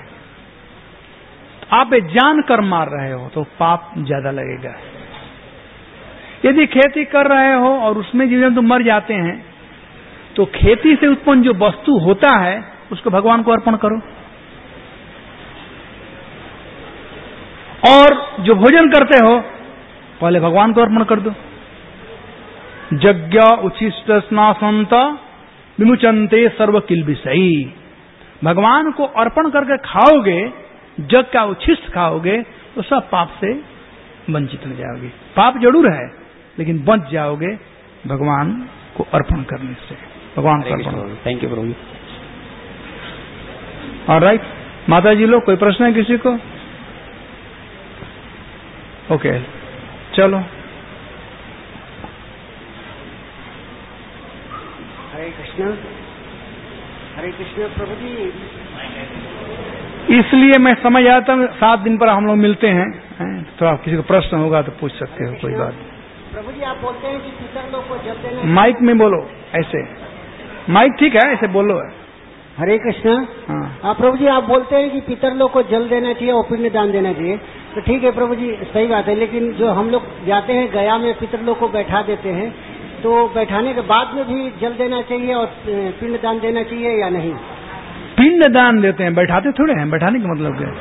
आप जान कर मार रहे हो तो पाप ज्यादा लगेगा। यदि खेती कर रहे हो और उसमें जीव जंतु मर जाते हैं तो खेती से उत्पन्न जो वस्तु होता है उसको भगवान को अर्पण करो। और जो भोजन करते हो पहले भगवान को अर्पण कर दो। यज्ञ उच्छिष्ट स्नासंत विमुचंते सर्व किल विषयी। भगवान को अर्पण करके खाओगे, जग का उच्छिष्ट खाओगे तो सब पाप से वंचित हो जाओगे। पाप जरूर है लेकिन बच जाओगे भगवान को अर्पण करने से। भगवान को अर्पण। Thank you Prabhu. ऑलराइट, माता जी लोग, कोई प्रश्न है किसी को? ओके, चलो। हरे कृष्ण प्रभु जी। इसलिए मैं समझ आता हूँ 7 दिन पर हम लोग मिलते हैं, तो आप किसी को प्रश्न होगा तो पूछ सकते हो, कोई बात। प्रभु जी, आप बोलते हैं कि पितर लोग को जल देना। माइक में बोलो, ऐसे माइक ठीक है, ऐसे बोलो। हरे कृष्ण। हाँ प्रभु जी, आप बोलते हैं कि पितर लोग को जल देना चाहिए और पिंड दान देना चाहिए, तो ठीक है प्रभु जी, सही बात है। लेकिन जो हम लोग जाते हैं गया में पितर लोग को बैठा देते हैं, तो बैठाने के बाद में भी जल देना चाहिए और पिंड दान देना चाहिए या नहीं? पिंड दान देते हैं, बैठाते थोड़े हैं। बैठाने का मतलब क्या?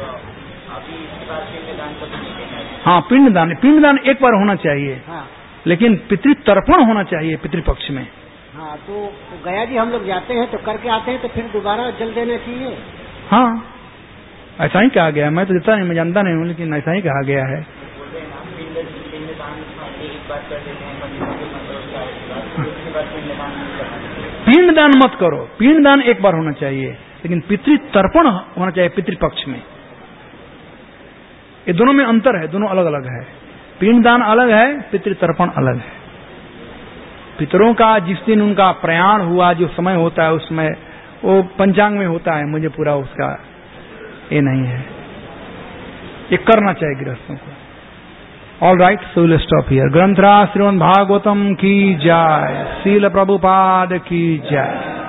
हाँ, पिंड दान एक बार होना चाहिए। हाँ। लेकिन पितृतर्पण होना चाहिए पितृपक्ष में। हाँ, तो गया जी हम लोग जाते हैं तो करके आते हैं, तो फिर दोबारा जल देना चाहिए। हाँ, ऐसा ही कहा गया है। मैं तो देता नहीं, मैं जानता नहीं हूँ, लेकिन ऐसा ही कहा गया है। पिंड दान मत करो, पिंड दान एक बार होना चाहिए, लेकिन पितृतर्पण होना चाहिए पितृपक्ष में। ये दोनों में अंतर है, दोनों अलग अलग है। पिंडदान अलग है, पितृतर्पण अलग है। पितरों का जिस दिन उनका प्रयाण हुआ, जो समय होता है उसमें वो पंचांग में होता है, मुझे पूरा उसका ये नहीं है, ये करना चाहिए गृहस्थों को। All right, so will stop here. ग्रंथराज श्रीमद् भागवतम की जय, श्रील प्रभुपाद की जय।